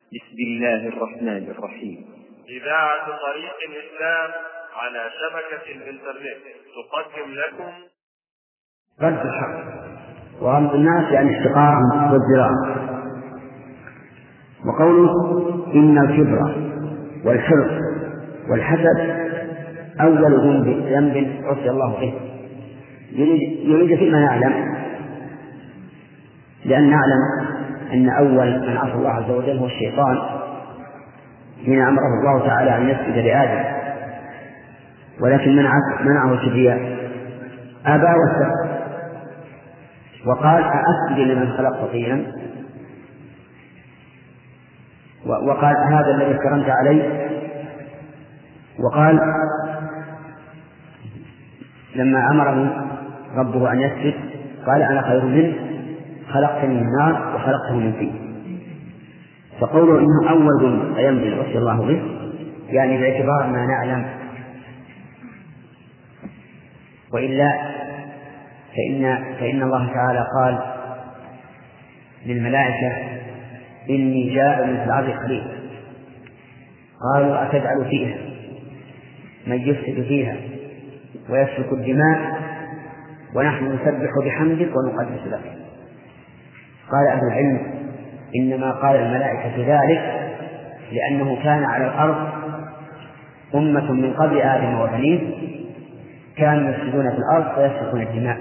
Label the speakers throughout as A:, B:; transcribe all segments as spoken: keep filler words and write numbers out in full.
A: بسم الله الرحمن الرحيم.
B: إذاعة طريق الإسلام على شبكة الإنترنت تقدم لكم
C: رد الحق وغمط الناس يعني احتقارهم والزراعة. وقوله إن الكبر والحرص والحسد أول ذنب عصي الله به، يريد فيما نعلم، لأن نعلم أن أول من عصى الله عز وجل هو الشيطان حين أمره الله تعالى أن يسجد لآدم، ولكن منعه الكبرياء، أبى واستكبر وقال أأسجد لمن خلقت طينا، وقال هذا الذي اكرمت عليه، وقال لما أمره ربه أن يسجد قال أنا خير منه خلقتني من نار وخلقته من طين. فقوله إنه أول ذنب ينبغي عصي الله به يعني باعتبار ما نعلم، وإلا فإن, فإن الله تعالى قال للملائكة إني جاعل في الأرض خليفة، قالوا أتجعل فيها من يفسد فيها ويسفك الدماء ونحن نسبح بحمدك ونقدس لك. قال أهل العلم إنما قال الملائكة ذلك لأنه كان على الأرض أمة من قبل آدم وبنيه كانوا يفسدون في الأرض ويسفكون الدماء.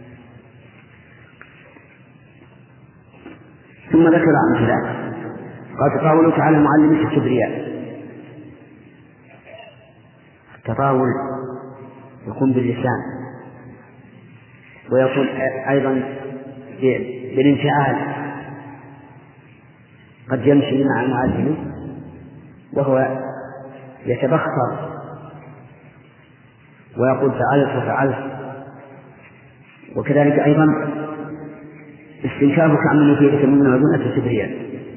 C: ثم ذكر أمثلة، قال تطاولك على معلمك الكبرياء. التطاول يكون باللسان ويكون أيضا بالانفعال، قد يمشي مع معلمه وهو يتبختر ويقول فعلت وفعلت، وكذلك أيضا استنكافك عن نتيجة من معدونة الكبرياء،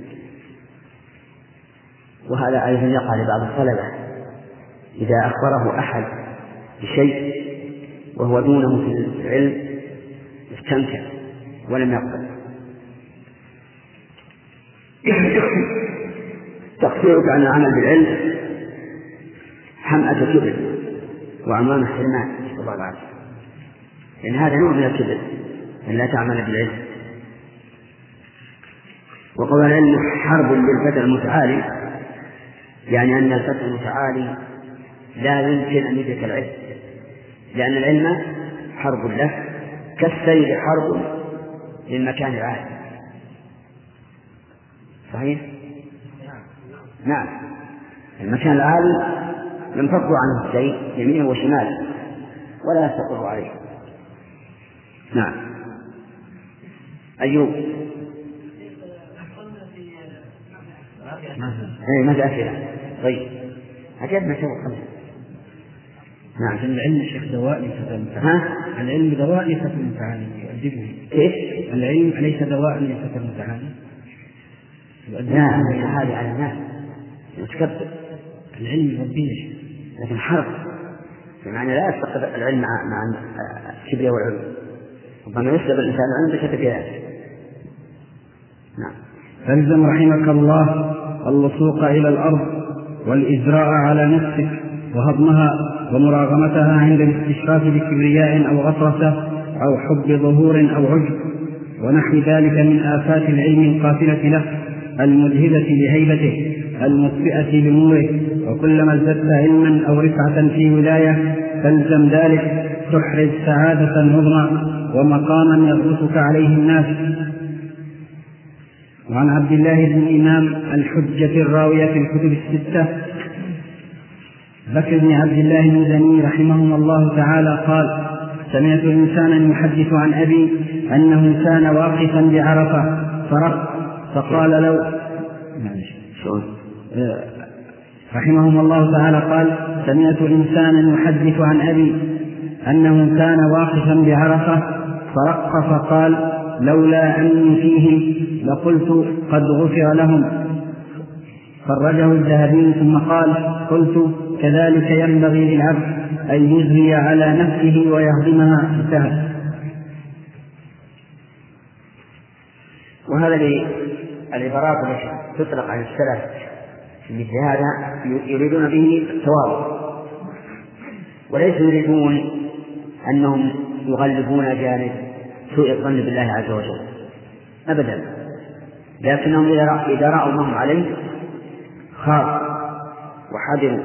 C: وهذا أيضا يقع لبعض الطلبة إذا أخبره أحد بشيء وهو دونه في العلم استنكر ولم يقبل. تقصيرك عن العمل بالعلم حمأة كبر وعمان حرمان، نسأل الله العافية، لأن هذا نوع من الكبر أن لا تعمل بالعلم. وقول العلم حرب للفتى المتعالي يعني أن الفتى المتعالي لا يمكن أن يدرك العلم، لأن العلم حرب له كالسير حرب للمكان العالي. صحيح؟ نعم، المكان العالي ينفض عنه السير يمينه وشماله ولا يستقر عليه. نعم. أيوب ايه ماذا أسئلة؟ طيب أجبنا شو خمسة. نعم.
D: العلم شيخ دواء ليس المتعالي. العلم دواء ليس المتعالي يؤدبه.
C: كيف؟
D: العلم ليس دواء ليس المتعالي.
C: لا هذه على الناس متكبر.
D: العلم يربيه
C: لكن حرب بمعنى لا يستقر العلم مع مع الكبرياء والعلو، ربما يسلب الإنسان العلم بكبرياء. نعم.
D: فالزم رحمك الله اللصوق إلى الأرض والإزراء على نفسك وهضمها ومراغمتها عند الاستشراف بكبرياء أو غطرسة أو حب ظهور أو عجب ونحو ذلك من آفات العلم القاتلة له المذهبة لهيبته المطفئة لنوره. وكلما ازددت علما أو رفعة في ولاية فالزم ذلك تحرز سعادة عظمى ومقاما يغرسك عليه الناس. وعن عبد الله بن الإمام الحجة الراوية في الكتب الستة بكر بن عبد الله المزني رحمه الله تعالى قال سمعت إنسانا يحدث عن أبي أنه كان واقفا بعرفة فرق فقال لو رحمهم الله تعالى قال سمعت إنسانا يحدث عن أبي أنه كان واقفا بعرفة فرق فقال لولا أني فيهم لقلت قد غفر لهم. خرجه الذهبي ثم قال قلت كذلك ينبغي للعبد أن يزري على نفسه ويهضمها. انتهى.
C: وهذا العبارات التي تطلق عن السلف مثل هذا يريدون به التواضع، وليسوا يريدون أنهم يغلبون جانب سوء الظن بالله عز وجل أبدا، لكنهم إذا رأوا ما هم عليه خافوا وحذروا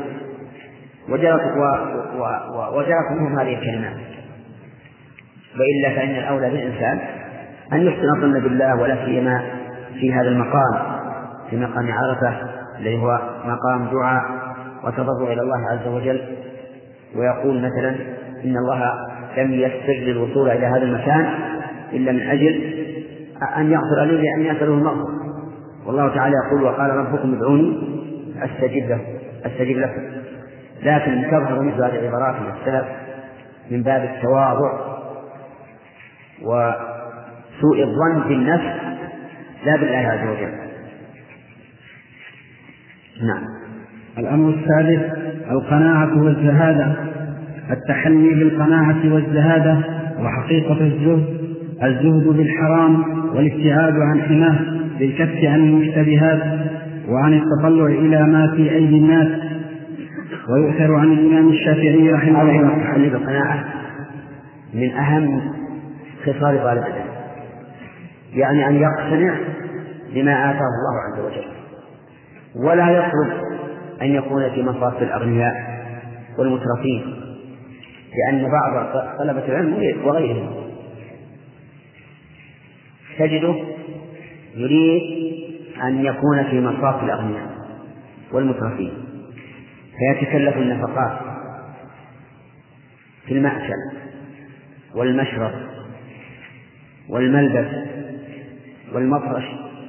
C: وجرت منهم هذه الكلمات. وإلا فإن الأولى بالإنسان أن يحسن الظن بالله، ولا سيما في هذا المقام، في مقام عرفة الذي هو مقام دعاء وتضرع إلى الله عز وجل، ويقول مثلا إن الله لم يسر للوصول إلى هذا المكان إلا من أجل أن يغفر لي لأن أسأله المغفر، والله تعالى يقول وقال ربكم ادعوني أستجب له أستجب لكم. لكن تظهر مثل هذه العبارات من السلف من باب التواضع وسوء الظن بالنفس لا بالله عز وجل. نعم.
D: الأمر الثالث القناعة والزهادة. التحلي بالقناعة والزهادة وحقيقة الزهد الزهد بالحرام والابتعاد عن حماه بالكف عن المشتبهات وعن التطلع إلى ما في أيدي الناس. ويؤثر عن الإمام الشافعي رحمه الله
C: التحلي بالقناعة من أهم خصال طالب العلم، يعني أن يقتنع بما آتاه الله عز وجل، ولا يطلب أن يكون في مصاف الأغنياء والمترفين، لأن بعض طلبة العلم وغيرهم تجده يريد أن يكون في مصاف الأغنياء والمترفين، فيتكلف النفقات في المأكل والمشرب والملبس والمفرش،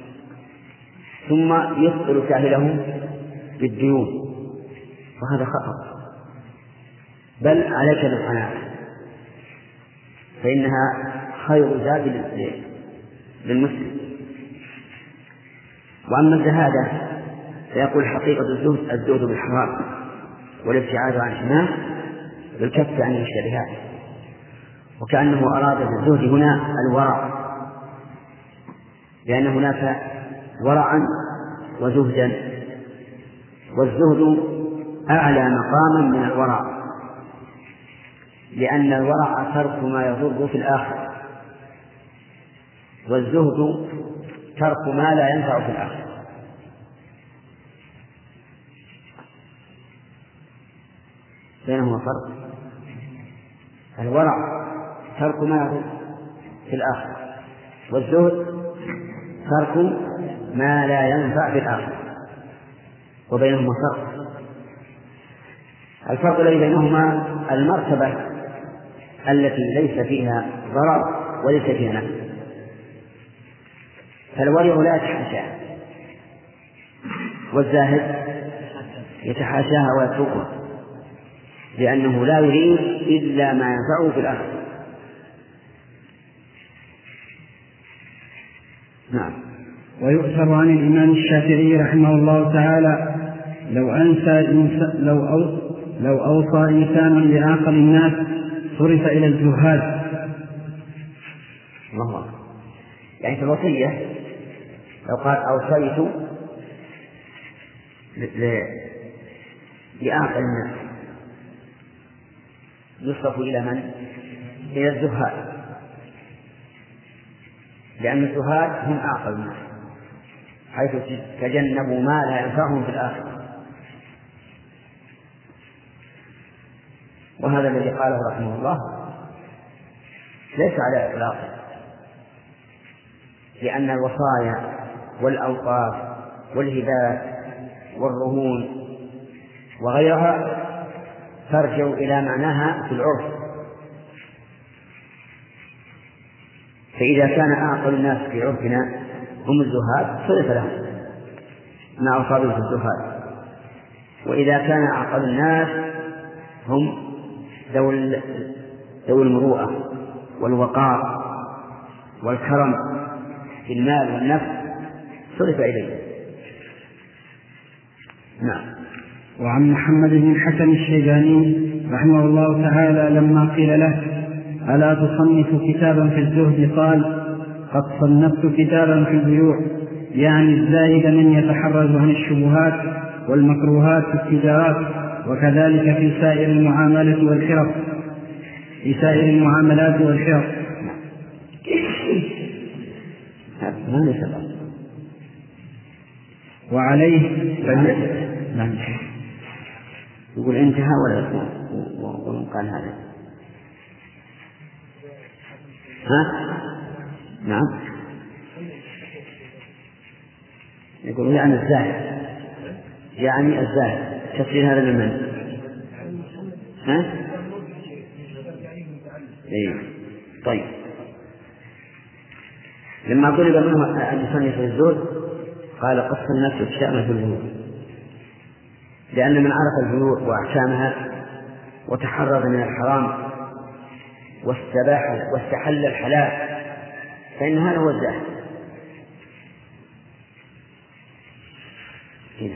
C: ثم يثقل كاهله بالديون، وهذا خطأ. بل عليك بالقناعة، فإنها خير زاد للمسلم. وأما الزهادة فيقول حقيقة الزهد الزهد بالحرام والابتعاد عن حماه بالكف عن المشتبهات، وكأنه أراد بالزهد هنا الورع، لأن هناك ورعا وزهدا، والزهد أعلى مقاما من الورع، لأن الورع ترك ما يضر في الآخرة، والزهد ترك ما لا ينفع في الآخرة. بينهما فرق. الورع ترك ما يضر في الآخرة، والزهد ترك ما لا ينفع في الآخرة، وبينهما فرق. الفرق الذي بينهما المرتبة التي ليس فيها ضرر وليس فيها نفع. فالورع لا يتحاشاها، والزاهد يتحاشاها ويتركها، لأنه لا يريد إلا ما ينفعه في الآخرة. نعم.
D: ويؤثر عن الإمام الشافعي رحمه الله تعالى لو أنسى لو أو لو أوصى إنسان لعاقل الناس صرف إلى الزهاد.
C: الله، يعني في الوصية لو قال أوصيت لعاقل الناس يصرف إلى من؟ إلى الزهاد، لأن الزهاد هم أعقل الناس، حيث تجنبوا ما لا ينفعهم في الآخرة. وهذا الذي قاله رحمه الله ليس على إطلاقه، لأن الوصايا والأوقاف والهبات والرهون وغيرها ترجع إلى معناها في العرف، فإذا كان أعقل الناس في عرفنا هم الزهاد صرف لهم ما أصابوا في الزهاد، وإذا كان أعقل الناس هم ذوي المروءة والوقار والكرم في المال والنفس صرف إليه. نعم.
D: وعن محمد بن الحسن الشيباني رحمه الله تعالى لما قيل له ألا تصنف كتابا في الزهد قال قد صنفت كتابا في البيوع يعني الزاهد من يتحرز عن الشبهات والمكروهات في التجارات، وكذلك في سائر المعاملة والحرف في سائر المعاملات والحرف. وعليه
C: نعم. يقول انتهى ولا قال هذا؟ ها؟ نعم. يقول يعني الزاهد، يعني الزاهد تفسير هذا لمن؟ ها؟ ايه طيب. لما طلب منه أن يصنف الزهد قال قص النفس الشأن في البيوع، لأن من عرف البيوع وأحكامها وتحرز من الحرام واستباح واستحل الحلال فإن هذا هو الزاهد. هنا.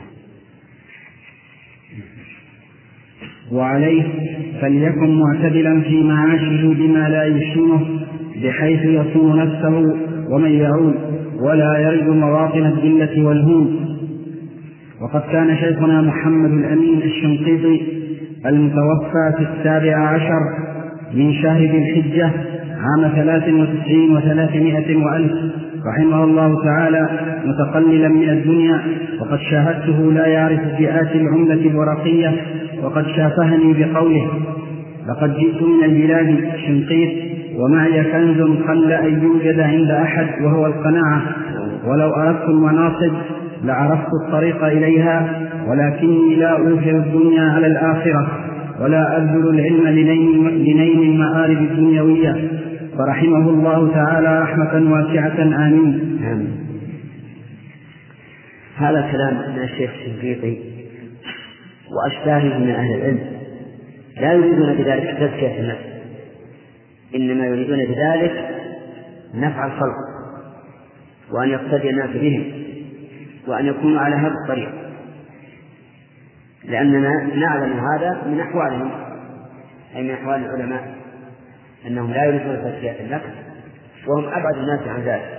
D: وعليه فليكن معتدلا في معاشه بما لا يشينه، بحيث يصون نفسه ومن يعود ولا يرد مواطن الذلة والهون. وقد كان شيخنا محمد الأمين الشنقيطي المتوفى في السابع عشر من شهر ذي الحجة عام ثلاث وتسعين وثلاثمائة وألف رحمه الله تعالى متقللا من الدنيا، وقد شاهدته لا يعرف فئات العملة الورقية، وقد شافهني بقوله: لقد جئت من البلاد شنقيط ومعي كنز قل أن يوجد عند أحد وهو القناعة، ولو أردت المناصب لعرفت الطريق إليها، ولكني لا أوفر الدنيا على الآخرة ولا أبذل العلم لنيل المآرب الدنيوية. فرحمه الله تعالى رحمة واسعة. آمين.
C: هذا كلام من الشيخ الشنقيطي وأشباهه من أهل العلم، لا يريدون بذلك تزكية النفس، إنما يريدون بذلك نفع الخلق، وأن يقتدي الناس بهم، وأن يكونوا على هذا الطريق، لأننا نعلم هذا من أحوالهم، أي من أحوال العلماء، أنهم لا يريدون تزكية النفس وهم أبعد الناس عن ذلك.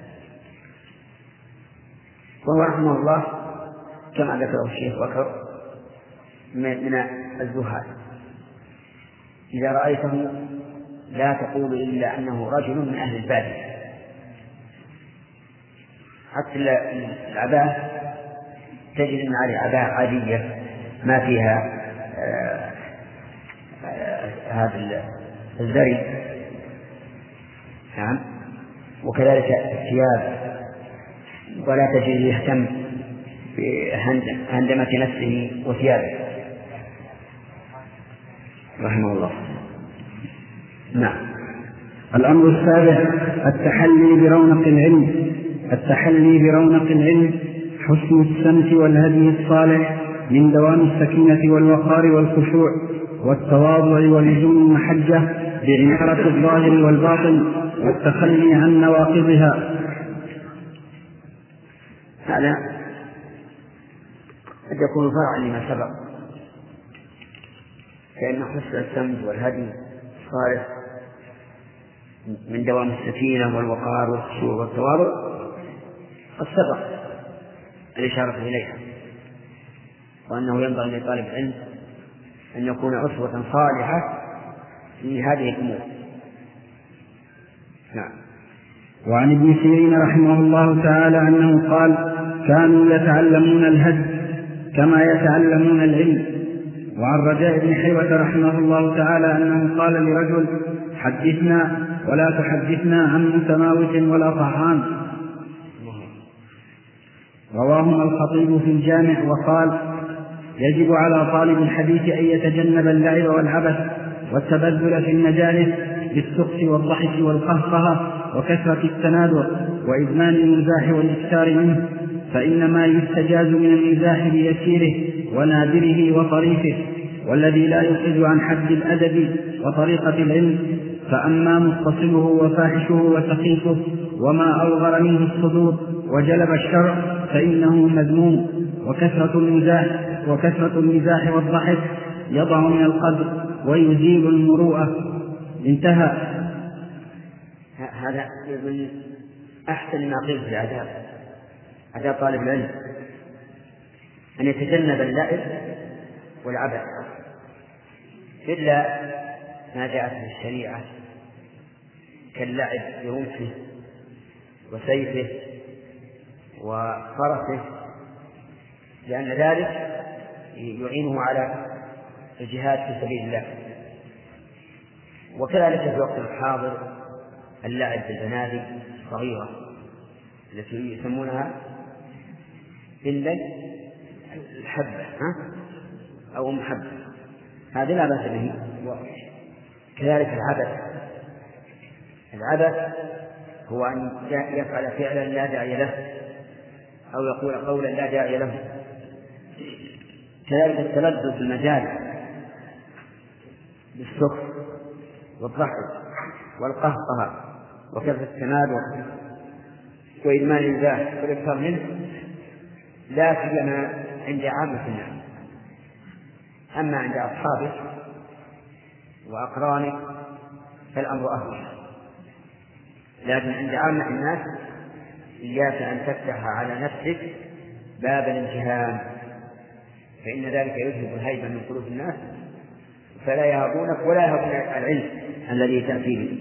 C: وهو رحمه الله كما ذكره الشيخ بكر من الزهاد، إذا رأيته لا تقول إلا أنه رجل من أهل البادية. حتى العباءة تجد أن عليه عباءة عادية ما فيها آه آه هذا الزري، نعم، وكذلك الثياب، ولا تجد يهتم بهندمة نفسه وثيابه رحمه الله. نعم.
D: الأمر السابع التحلي برونق العلم. التحلي برونق العلم حسن السمت والهدي الصالح من دوام السكينة والوقار والخشوع والتواضع ولزوم المحجة بعمارة الظاهر والباطن والتخلي عن نواقضها.
C: هذا قد يكون فرعا لما سبق، فإن حسن السمت والهدي الصالح من دوام السكينة والوقار والخشوع والتواضع قد سبق الإشارة إليها، وأنه ينبغي لطالب العلم أن يكون أسوة صالحة في هذه الأمور. نعم.
D: وعن ابن سيرين رحمه الله تعالى أنه قال: كانوا يتعلمون الهدي كما يتعلمون العلم. وعن رجاء بن حيوة رحمه الله تعالى أنه قال لرجل: حدثنا ولا تحدثنا عن متماوت ولا طعام. رواهما الخطيب في الجامع وقال: يجب على طالب الحديث أن يتجنب اللعب والعبث والتبذل في المجالس بالسخط والضحك والقهقهة وكثرة التنادر وإدمان المزاح والإكثار منه، فإنما يستجاز من المزاح بيسيره ونادره وطريفه، والذي لا يخرج عن حد الأدب وطريقة العلم. فأما متصله وفاحشه وسخيفه وما أوغر منه الصدور وجلب الشرع فإنه مذموم. وكثرة المزاح وكثرة المزاح والضحك يضع من القدر ويزيل المروءة. انتهى.
C: هذا من أحسن ما قيل في العذاب، على طالب العلم أن يتجنب اللعب والعبث إلا ما جاءت به الشريعة كاللعب برمحه وسيفه وفرسه، لأن ذلك يعينه على الجهاد في سبيل الله. وكذلك في الوقت الحاضر اللعب بالبنادق الصغيرة التي يسمونها بالليل الحبة ها؟ أو محبة، هذا لا بأس به. كذلك العبث، العبث هو أن يفعل فعلا لا داعي له أو يقول قولا لا داعي له. كذلك التلذذ في المجال بالسكر والضحك والقهقه وكثرة التمادح وإدمان الإنزاه والإكثار منه، لا سيما عند عامة الناس. أما عند أصحابه وأقرانه فالأمر أهون، لكن عند عامة الناس إياك أن تفتح على نفسك باب الامتهان، فإن ذلك يذهب الهيبة من قلوب الناس فلا يهابونك ولا يهابون العلم الذي تأتي به.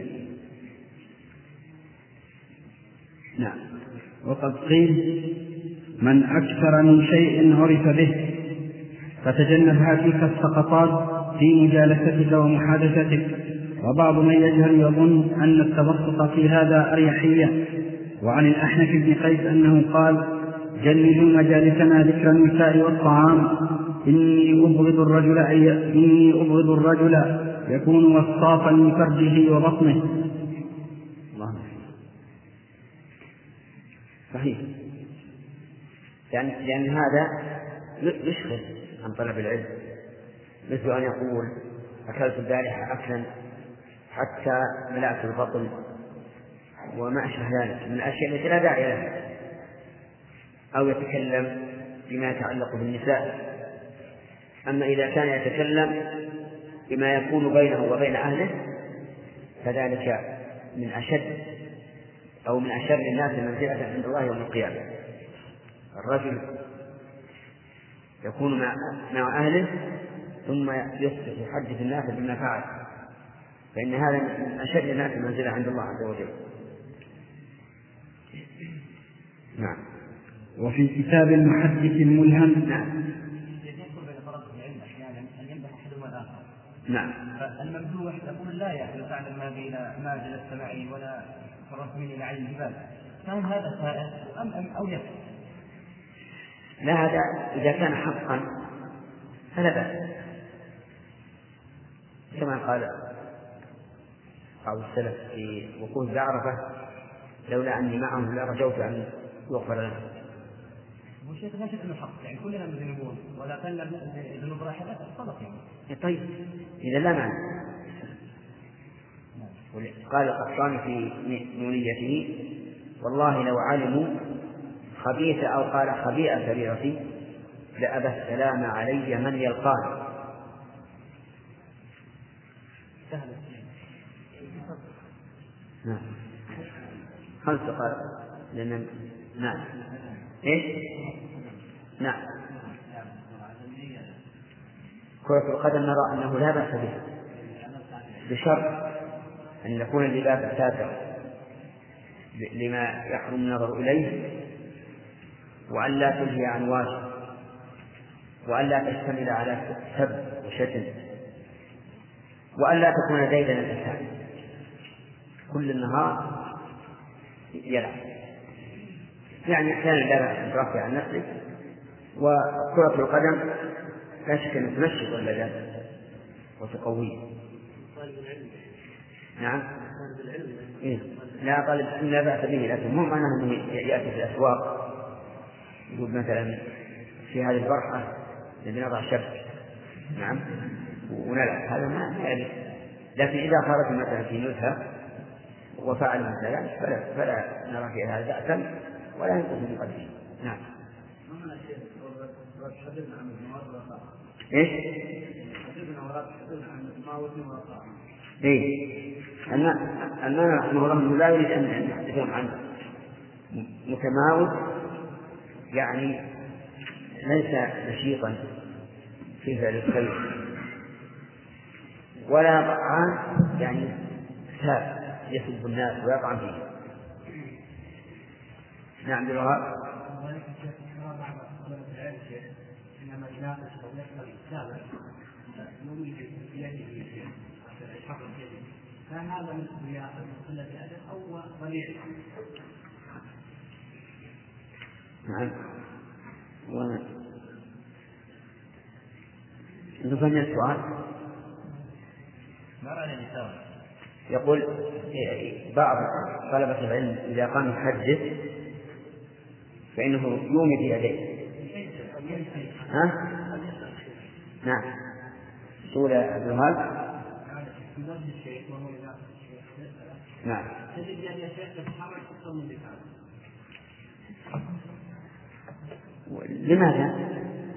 D: نعم. وقد قيل: من أكثر من شيء عرف به، فتجنب هاتيك السقطات في مجالستك ومحادثتك. وبعض من يجهل يظن أن التبسط في هذا أريحية. وعن الأحنف بن قيس أنه قال: جنبوا مجالسنا ذكر النساء والطعام، إني أبغض الرجل أي إني أبغض الرجل يكون وصافا من فرجه وبطنه.
C: الله صحيح، لأن, لأن هذا يشغل عن طلب العلم، مثل أن يقول: أكلت البارحة أكلا حتى ملأت البطن، وما أشبه ذلك من الأشياء التي لا داعي لها. أو يتكلم بما يتعلق بالنساء. أما إذا كان يتكلم بما يكون بينه وبين أهله فذلك من أشد أو من أشر الناس منزلة عند الله يوم القيامة. الرجل يكون مع, مع أهله ثم يصبح يحدث الناس بما فعل، فإن هذا من أشر الناس منزلة عند الله عز وجل. نعم.
D: وفي كتاب المحدث الملهم.
C: نعم. نعم.
E: فالممدوح يقول: لا يا أخي تعلم ما بين ما جلست معي ولا فررت مني إلى عين الجبال، فهل هذا سائر أم أم أو يكفي؟
C: لا، هذا إذا كان حقا فلا بأس، كما قال بعض السلف في وقوف بعرفة: لولا أني معهم لرجوت أن يغفر لهم.
E: وشيخ لا شك أنه حق، يعني كلنا مذنبون ولكن الذنوب راحلة صدق يعني.
C: طيب إذا لا معنى. قال القحطاني في نونيته: والله لو علموا خبيث أو قال خبيئة كبيرتي لأبى السلام علي من يلقاني. نعم. خمس دقائق لأن نعم. إيش؟ نعم. كرة القدم نرى أنه لا بأس به بشرط أن يكون اللباس ساترا لما يحرم النظر إليه، وأن لا تلهي عن واجب، وأن لا تشتمل على سب وشتم، وأن لا تكون ديدا الإنسان كل النهار يلعب، يعني أحيانا لا بأس برفع عن نفسه. وكرة القدم لا شك أن تنشط البدن وتقويه. نعم. إيه؟ لا طالب العلم لا بأس به، لكن مو معناه أنه يأتي في الأسواق يقول مثلا في هذه البرحة الذي نضع شبك نعم ونلعب، هذا ما يعني. لكن إذا خرج مثلا في نزهة وفعل مثلا فلا, فلا نرى في هذا بأسا ولا ينقص من قدره. نعم. إيش؟ إيه؟ أننا رحمه الله لا يريد أن يحدثون عن متماوت يعني ليس نشيطا في فعل الخير، ولا طعان يعني ساب يسب الناس ويطعن فيه. نعم بالوهاب.
E: إنما يناقش أو يسأل السابق يومي بيده الحق بيده، فهذا من قلة الأدب أو ضليع.
C: نعم. و نفهم السؤال. يقول بعض طلبة العلم إذا قام يحدث فإنه يومي في يديه. ها؟ نعم. سؤال عبد الوهاب. نعم. لماذا؟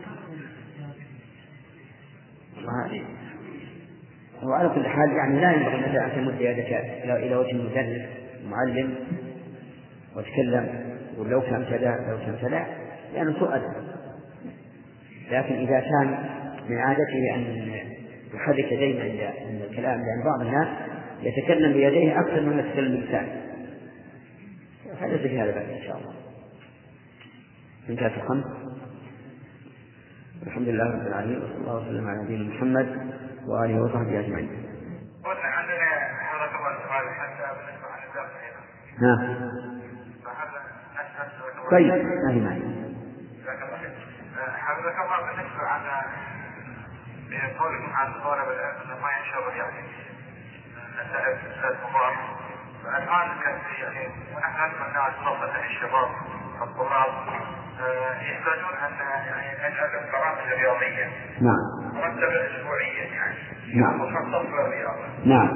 C: وعلى كل حال يعني لا ينبغي مثلا أن تمد يدك إلى وجه المدرس معلم وتكلم ولو كان كذا لو كان كذا لأنه سوء أدب. لكن إذا كان من عادته أن يحرك يديه عند الكلام، لأن بعض الناس يتكلم بيديه أكثر من يتكلم بلسانه، فليس في هذا بأس إن شاء الله. انتهت الخمس. الحمد لله رب العالمين، وصلى الله وسلم على نبينا محمد وآله وصحبه أجمعين.
B: قلنا عندنا حضرتك الله سؤال حتى بالنسبة عن الدرس هنا.
C: نعم.
B: فهذا أسهل.
C: طيب ما في معنى.
B: حضرتك الله بالنسبة عن قولكم عن طالب العلم ما ينشغل يعني نسأل أستاذ مبارك، فالآن كثير يعني ونحن نسمع الناس خاصة الشباب الطلاب يحتاجون أن يعني نجعل البرامج الرياضية
C: نعم
B: مرتبة أسبوعيا يعني
C: نعم
B: مخصص للرياضة.
C: نعم.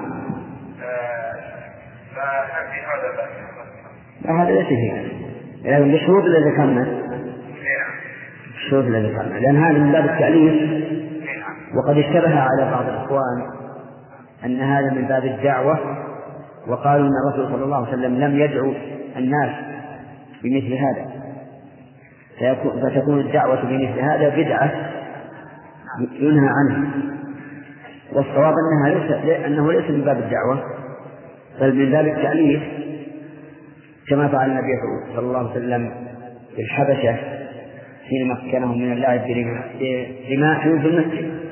B: فهل في هذا بأس؟
C: لا هذا ليس فيه، لكن بالشروط اللي ذكرنا. الشروط اللي ذكرنا لأن هذا من باب التأليف، وقد اشتبه على بعض الإخوان أن هذا من باب الدعوة، وقالوا أن الرسول صلى الله عليه وسلم لم يدعو الناس بمثل هذا، فتكون الدعوة بمثل هذا بدعة ينهى عنها. والصواب أنها ليس أنه ليس من باب الدعوة بل من باب التأليف، كما فعل النبي صلى الله عليه وسلم في الحبشة حين مكنهم من اللعب برماح في المسجد.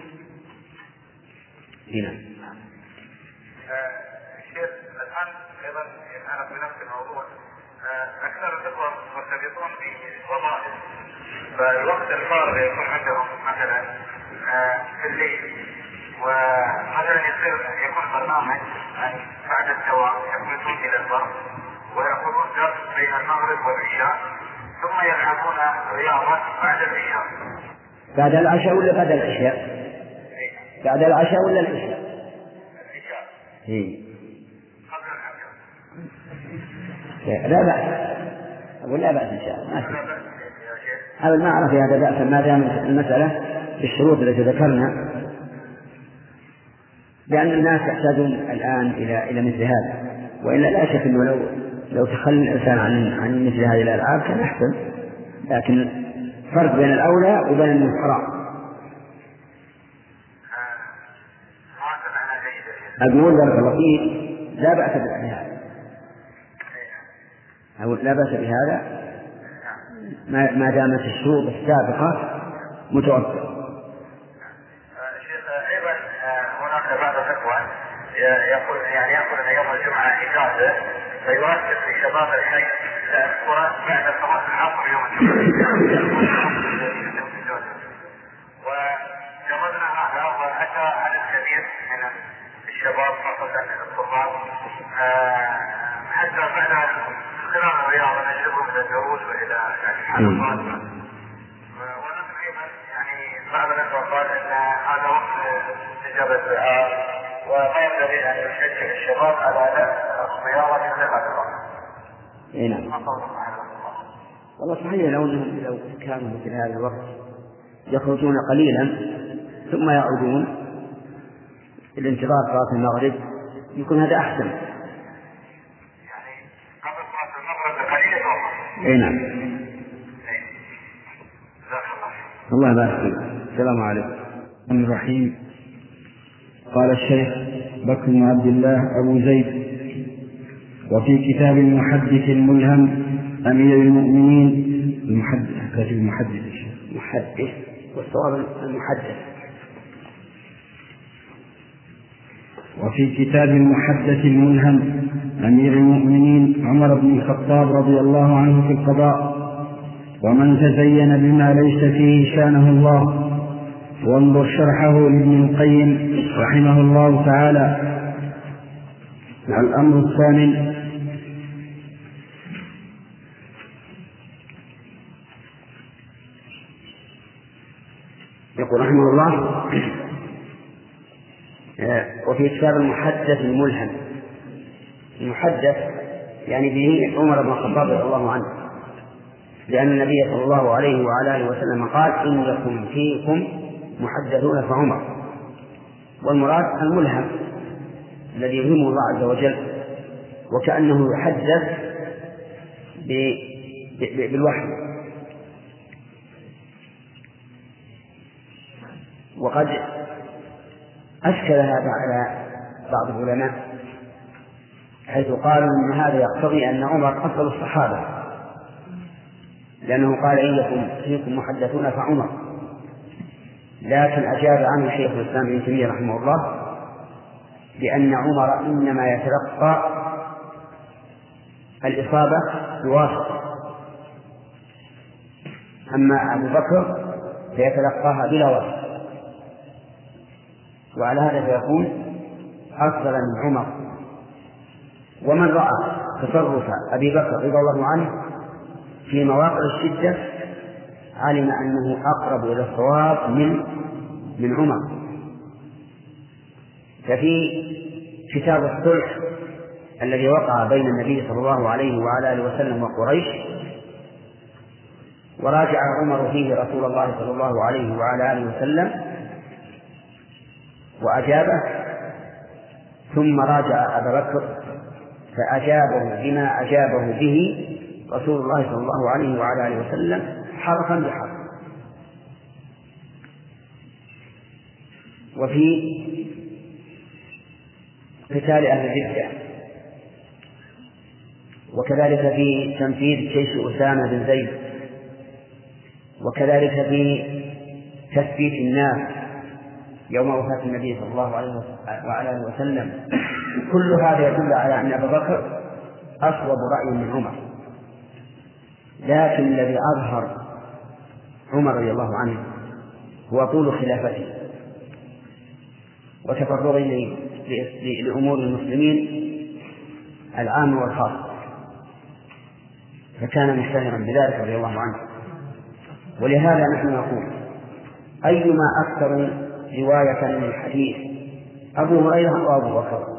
C: هنا
B: شيخ الآن أيضا أنا في نفس الموضوع أكثر الإخوة مرتبطون بوظائف، فالوقت الفارغ يكون عندهم مثلا في الليل، ومثلا يصير يكون برنامج يعني بعد الدوام يخلصون إلى البر ويأخذون درس بين المغرب والعشاء ثم يلعبون رياضة بعد العشاء.
C: بعد العشاء ولا بعد العشاء؟ بعد العشاء ولا العشاء؟
B: العشاء.
C: إيه.
B: قبل العشاء.
C: لا بأس، أقول لا بأس إن شاء الله. هذا ما أعرف هذا بأس ما دام المسألة بالشروط التي ذكرنا، لأن الناس يحتاجون الآن إلى إلى مثل هذا، وإلا لا شك أنه لو لو تخلى الإنسان عن عن مثل هذه الألعاب كان أحسن، لكن فرق بين الأولى وبين المحرم. أقول بارك الله فيك لا بأس بهذا، أقول لا بأس بهذا ما ما دامت الشروط السابقة متوفرة.
B: شيخ أيضا هناك بعض الإخوان يقول يعني يأخذ يوم الجمعة إجازة فيوافق لشباب الحي الكرة بعد صلاة العصر يوم الجمعة، وجربنا هذا وأتى عدد كبير من الشباب خاصة الطلاب حتى بعد خلال الرياضة نجلبهم إلى الدروس وإلى يعني حلقات، ونحن أيضا يعني بعض الأخوة قال أن هذا وقت استجابة الدعاء وما ينبغي أن يشجع الشباب على الرياضة مثل هذا الوقت.
C: إيه نعم. والله صحيح لو أنهم لو كانوا مثل هذا الوقت يخرجون قليلا ثم يعودون الانتظار صلاة المغرب يكون هذا أحسن.
B: يعني قبل صلاة المغرب بقليل والله.
C: إيه نعم.
D: الله يبارك فيك. السلام عليكم. الرحمن الرحيم. قال الشيخ بكر بن عبد الله أبو زيد: وفي كتاب المحدث الملهم أمير المؤمنين المحدث كاتب المحدث
C: محدث والصواب المحدث.
D: وفي كتاب المحدث الملهم أمير المؤمنين عمر بن الخطاب رضي الله عنه في القضاء: ومن تزين بما ليس فيه شانه الله. وانظر شرحه لابن القيم رحمه الله تعالى. الأمر الثامن:
C: يقول رحمه الله: وفي كتاب المحدث الملهم. المحدث يعني به عمر بن الخطاب رضي الله عنه، لأن النبي صلى الله عليه وعلى آله وسلم قال: إن يكن فيكم محدثون فعمر. والمراد الملهم الذي يلهمه الله عز وجل، وكأنه يحدث بالوحي. وقد أشكل هذا على بعض العلماء، حيث قالوا أن هذا يقتضي أن عمر أفضل الصحابة، لأنه قال: إن يكن فيكم محدثون فعمر. لكن أجاب عنه شيخ الإسلام ابن تيمية رحمه الله بأن عمر إنما يتلقى الإصابة بواسطة، أما أبو بكر فيتلقاها بلا واسطة، وعلى هذا فيكون أفضل من عمر. ومن رأى تصرف أبي بكر رضي الله عنه في مواقع الشدة علم أنه أقرب إلى الصواب من من عمر. ففي كتاب الصلح الذي وقع بين النبي صلى الله عليه وعلى آله وسلم وقريش، وراجع عمر فيه رسول الله صلى الله عليه وعلى آله وسلم وأجابه، ثم راجع أبا بكر فأجابه بما أجابه به رسول الله صلى الله عليه وعلى آله وسلم حرفا بحرف. وفي قتال أهل الردة، وكذلك في تنفيذ جيش أسامة بن زيد، وكذلك في تثبيت الناس يوم وفاة النبي صلى الله عليه وعلى آله وسلم، كل هذا يدل على أن أبا بكر أصوب رأي من عمر. لكن الذي أظهر عمر رضي الله عنه هو طول خلافته وتفرغه لأمور المسلمين العام والخاص، فكان مشتهرا بذلك رضي الله عنه. ولهذا نحن نقول: أيما أكثر رواية من الحديث، أبو هريرة أو أبو بكر؟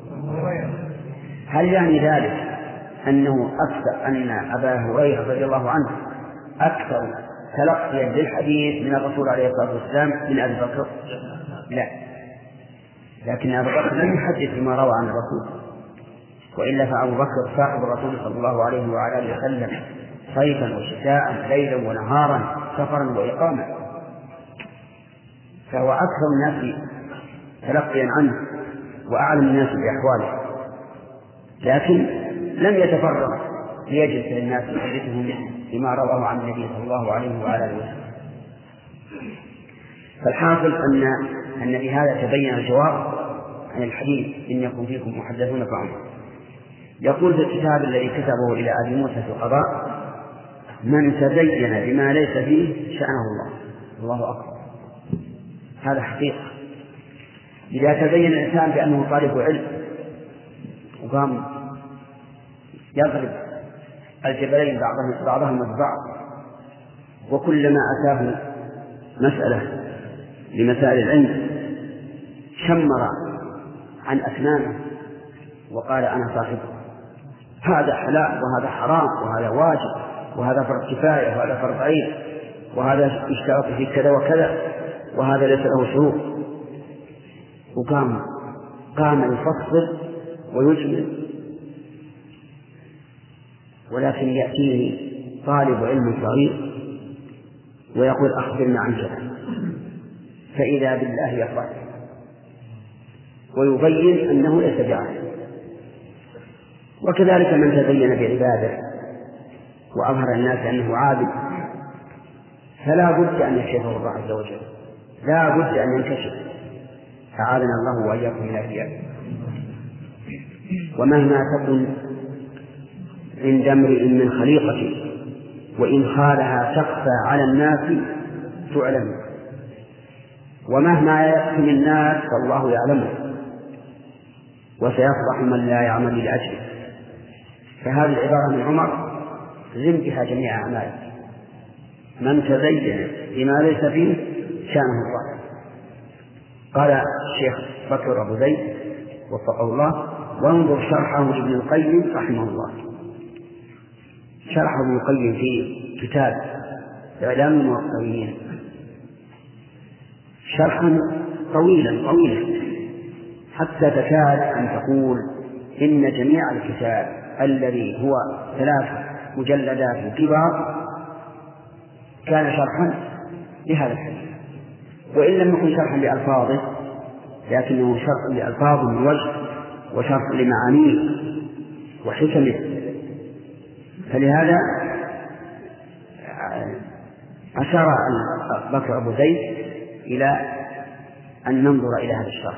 C: هل يعني ذلك أنه أكثر أن أبا هريرة رضي الله عنه أكثر تلقيا للحديث من الرسول عليه الصلاة والسلام من أبي بكر؟ لا، لكن أبو بكر لم يحدث بما روى عن الرسول، وإلا فأبو بكر صاحب الرسول صلى الله عليه وعلى آله وسلم صيفا وشتاء، ليلا ونهارا، سفرا وإقامة، فهو أكثر الناس تلقيا عنه وأعلم الناس بأحواله، لكن لم يتفرغ ليجلس للناس يحدثهم بما رواه عن النبي صلى الله عليه وعلى آله وسلم. فالحاصل أن أن بهذا تبين الجواب عن الحديث: إن يكن فيكم محدثون فعمر. يقول في الكتاب الذي كتبه إلى أبي موسى في القضاء: من تزين بما ليس فيه شأنه الله. الله أكبر، هذا حقيقة. إذا تبين الإنسان بأنه طالب علم وقام يضرب الجبلين بعضهم ببعض، وكلما أتاه مسألة لمسائل العلم شمر عن أكمامه وقال: أنا صاحبه، هذا حلال وهذا حرام وهذا واجب وهذا فرض كفاية وهذا فرض عين وهذا يشترط في كذا وكذا وهذا ليس له شروط، وقام قام يفصل ويجمل. ولكن يأتيه طالب علم صغير ويقول أخبرنا عن كذا، فإذا بالله يفرح ويبين أنه ليس بعالم. وكذلك من تبين بعبادة وأظهر الناس أنه عابد فلا بد أن يكشفه الله عز وجل، لا بد أن ينكشف، أعاذنا الله وإياكم من الرياء. ومهما تكن عند امرئ من خليقته وإن خالها تخفى على الناس تعلم، ومهما يكتم الناس فالله يعلمه، وسيفرح من لا يعمل لأجله. فهذه العبارة من عمر زم بها جميع أعماله، من تزين بما ليس فيه شانه الله. قال الشيخ بكر أبو زيد وفقه الله: وانظر شرحه لابن القيم رحمه الله، شرح ابن القيم في كتاب إعلام الموقعين، شرحا طويلا طويلا حتى تكاد أن تقول إن جميع الكتاب الذي هو ثلاث مجلدات كبار كان شرحا لهذا الحديث، وإن لم يكن شرحا لألفاظه لكنه شرح لألفاظه من وجه وشرح لمعانيه وحكمه. فلهذا أشار بكر أبو زيد إلى أن ننظر إلى هذا الشرح.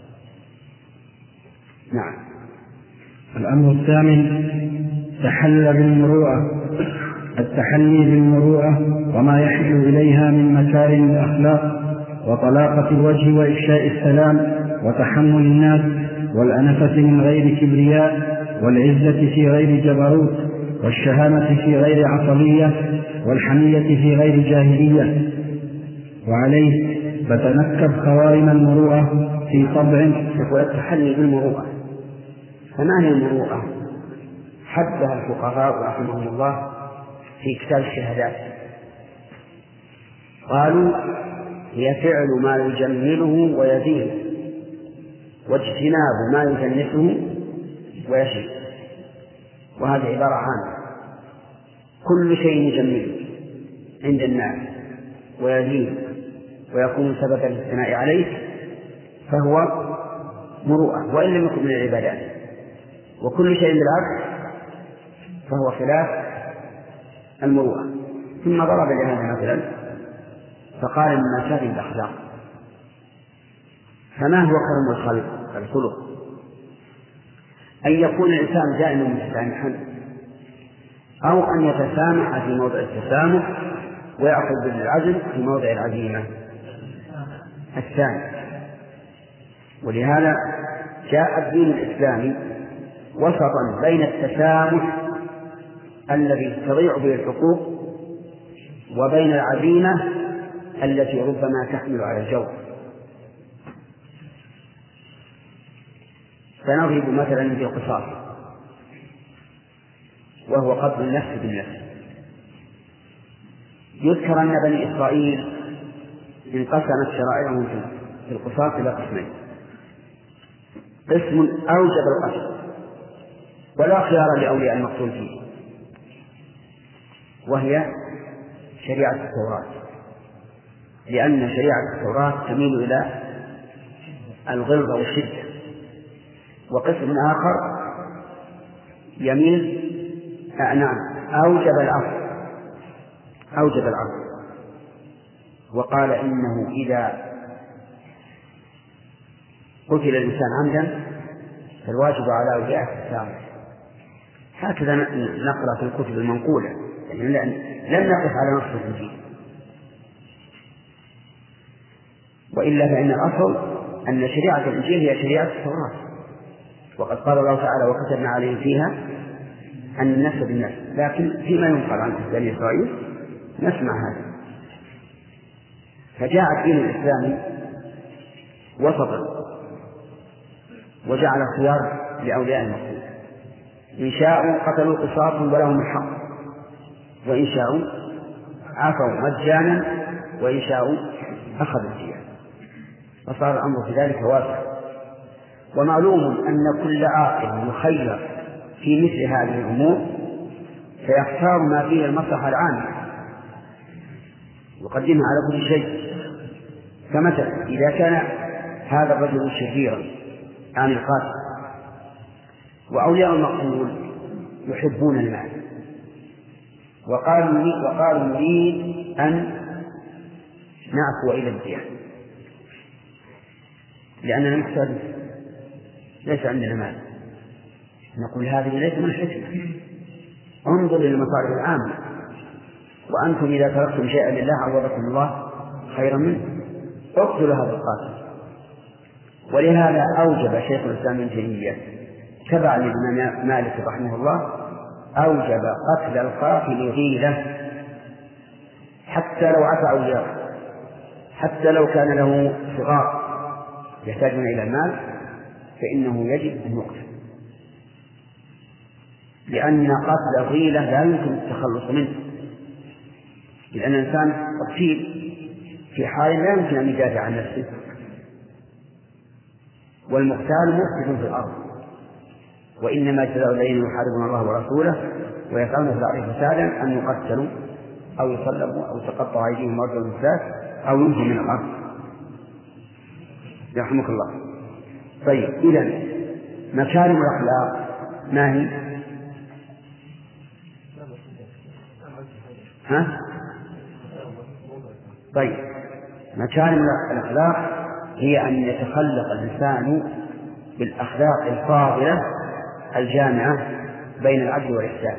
C: نعم.
D: الأمر الثامن: تحلى بالمروءة. التحلي بالمروءة وما يحل إليها من مكارم الأخلاق وطلاقة الوجه وإفشاء السلام وتحمل الناس والأنفة من غير كبرياء والعزة في غير جبروت والشهامة في غير عصبية والحمية في غير جاهلية. وعليه فتنكب خوارم المروءة في طبع.
C: يقول التحلي بالمروءة، فما هي المروءة؟ حدها الفقهاء رحمهم الله في كتاب الشهادات، قالوا: هي فعل ما يجمله ويزينه واجتناب ما يجنسه ويشرك. وهذه عبارة عامة، كل شيء يجمله عند الناس ويزينه ويكون سببا للثناء عليه فهو مروءة وإن لم يكن من العبادات، وكل شيء بالعكس فهو خلاف المروءة. ثم ضرب لهذا مثلا فقال: من مكارم الأخلاق. فما هو كرم الخلق الخلق؟ أن يكون الإنسان دائما متسامحا، أو أن يتسامح في موضع التسامح ويأخذ بالعزم في موضع العزيمة الثاني. ولهذا جاء الدين الإسلامي وسطا بين التسامح الذي تضيع به الحقوق وبين العزيمة التي ربما تحمل على الجور. فنضرب مثلا بالقصاص، وهو قتل النفس بالنفس. يذكر أن بني إسرائيل انقسمت شرائعهم في القصاص إلى قسمين: قسم أوجب القتل ولا خيار لأولياء المقتول فيه، وهي شريعة التوراة، لأن شريعة التوراة تميل إلى الغلظة والشدة. وقسم آخر يميل نعم أوجب العفو أوجب العفو وقال: إنه إذا قتل الإنسان عمدا فالواجب على أولياءه السامح. هكذا نقرأ في الكتب المنقولة، يعني لم نقف على نص الإنجيل، وإلا فإن الأصل أن شريعة الإنجيل هي شريعة التوراة، وقد قال الله تعالى: وكتبنا عليهم فيها أن النفس بالنفس. لكن فيما ينقل عن بني إسرائيل نسمع هذا. فجاء الدين الإسلامي وسطا وجعل الخيار لأولياء المقتول، إن شاءوا قتلوا قصاصا ولهم الحق، وإن شاءوا عفوا مجانا، وإن شاءوا أخذوا الدية. فصار الأمر في ذلك واسع. ومعلوم أن كل عاقل مخير في مثل هذه الأمور فيختار ما فيه المصلحة العامة يقدمها على كل شيء. فمثلا إذا كان هذا الرجل شهيرا عن القاتل وأولياء المقتول يحبون المال وقالوا وقالوا نريد أن نعفو إلى الديان لأننا محتاجون ليس عندنا مال، نقول هذه ليس من الحكمة، انظر للمصالح العامة، وأنتم إذا تركتم شيئا لله عوضكم الله خيرا منه، اقتلوا هذا القاتل. ولهذا أوجب شيخ الإسلام ابن تيمية تبع للإمام مالك رحمه الله أوجب قتل القاتل غيلة حتى لو عفى أولياءه، حتى لو كان له صغار يحتاجون إلى المال فإنه يجب أن يقتل، لأن قتل غيلة لا يمكن التخلص منه، لأن الإنسان قتيل في حال لا يمكن أن يدافع عن نفسه، والمقتال مفسد في الأرض، وإنما جزاء الذين يحاربون الله ورسوله ويسعون في الأرض فسادا أن يقتلوا أو يصلبوا أو تقطع أيديهم وأرجلهم بالساس أو ينفوا من الأرض. يرحمك الله. طيب، إذن مكارم الأخلاق ما هي؟ ها؟ طيب، مكارم الأخلاق هي أن يتخلق الإنسان بالأخلاق الفاضلة الجامعة بين العدل والإحسان،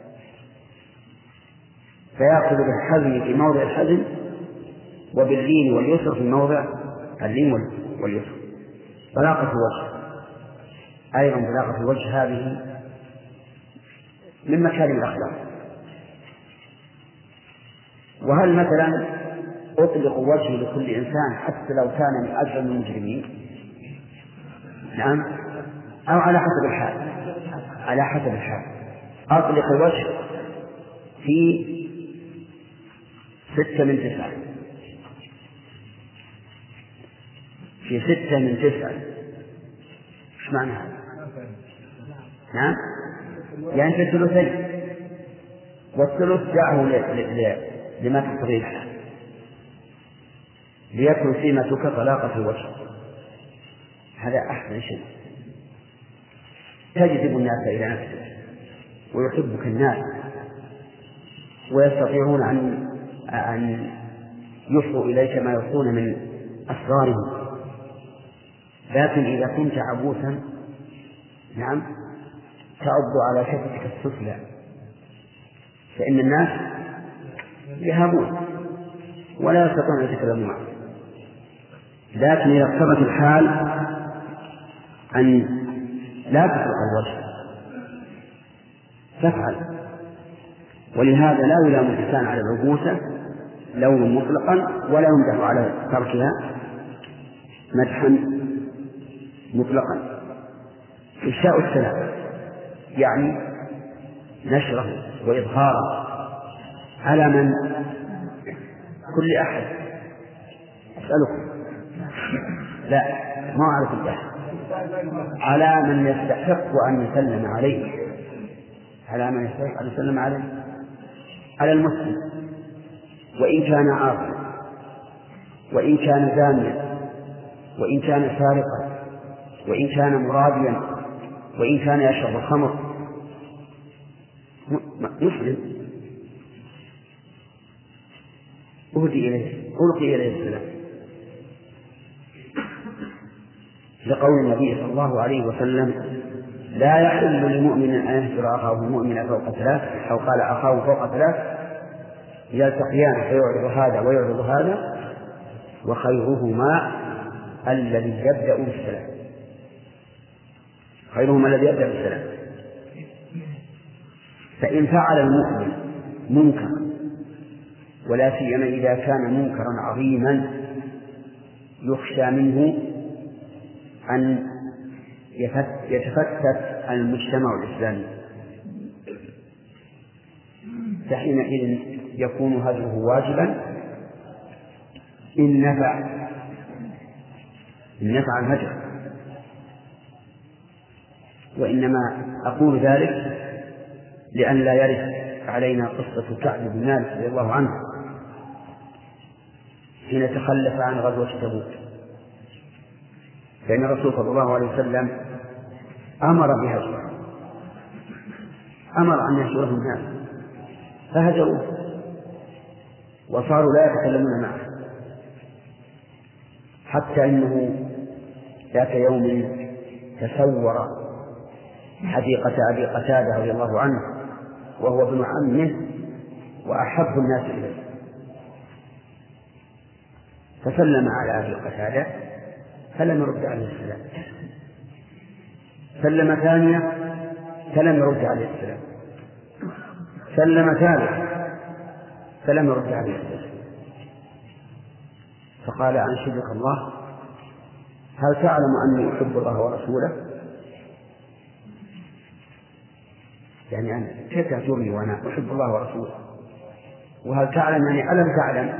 C: فيأخذ بالحزم في موضع الحزم وباللين واليسر في موضع اللين واليسر. طلاقة الوجه أيضا، طلاقة الوجه هذه من مكارم الأخلاق. وهل مثلا أطلق وجهي لكل إنسان حتى لو كان من أجرم المجرمين؟ نعم، أو على حسب الحال، على حسب الحال. أطلق الوجه في ستة من تسعة، في ستة من تسعة، إيش معنى هذا؟ نعم، يعني في الثلثين، والثلث دعه لما تقتضيه الحال ليكن سمتك طلاقة الوجه. هذا أحسن شيء، تجذب الناس إلى نفسك ويحبك الناس ويستطيعون أن أن يفضوا إليك ما يفضون من أسرارهم. لكن إذا كنت عبوسا، نعم، تعض على شفتك السفلى فإن الناس يهابون ولا يستطيعون أن يتكلموا معك. لكن إذا اقتضت الحال أن لا تطلق الوجه تفعل. ولهذا لا يلام الإنسان على العبوسة لوما مطلقا ولا يمدح على تركها مدحا مطلقا. إفشاء السلام يعني نشره وإظهاره على من؟ كل أحد. أسألكم، لا ما أعرف الأحد، على من يستحق أن يسلم عليه، على من يستحق أن يسلم عليه، على المسلم، وإن كان عاصيا، وإن كان زانيا، وإن كان سارقا، وإن كان مرابيا، وإن كان يشرب الخمر، مسلم أهدي إليه ألقي إليه السلام، لقول النبي صلى الله عليه وسلم: لا يحل لمؤمن أن يهجر أخاه المؤمن فوق ثلاث، أو قال أخاه فوق ثلاث، يلتقيان فيعرض هذا ويعرض هذا، وخيرهما الذي يبدأ بالسلام، خيرهما الذي يبدأ بالسلام. فإن فعل المؤمن منكر، ولا سيما إذا كان منكرا عظيما يخشى منه أن يتفتت المجتمع الإسلامي، فحينئذ يكون هجره واجبا إن نفع إن نفع الهجر. وإنما أقول ذلك لأن لا يرد علينا قصة كعب بن مالك رضي الله عنه حين تخلف عن غزوة تبوك، لأن الرسول صلى الله عليه وسلم أمر بهجره، أمر أن يهجره الناس فهجروه وصاروا لا يتكلمون معه، حتى إنه ذات يوم تسور حديقة أبي قتادة رضي الله عنه وهو ابن عمه وأحب الناس إليه، فسلم على أبي قتادة فلم يرد عليه السلام، سلم ثانية فلم يرد عليه السلام، سلم ثالث فلم يرد عليه السلام، فقال أنشدك الله هل تعلم أني أحب الله ورسوله؟ يعني أنا كيف تهجرني وأنا أحب الله ورسوله؟ وهل تعلم يعني ألم تعلم؟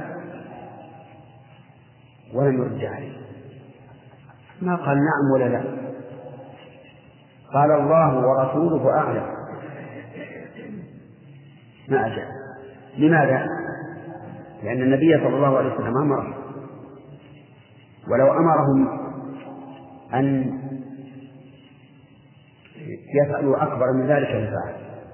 C: ولم يرد عليه، ما قال نعم ولا لا، قال الله ورسوله أعلم، ما أجاب. لماذا؟ لأن النبي صلى الله عليه وسلم أمره، ولو أمرهم أن يفعلوا أكبر من ذلك لفعل.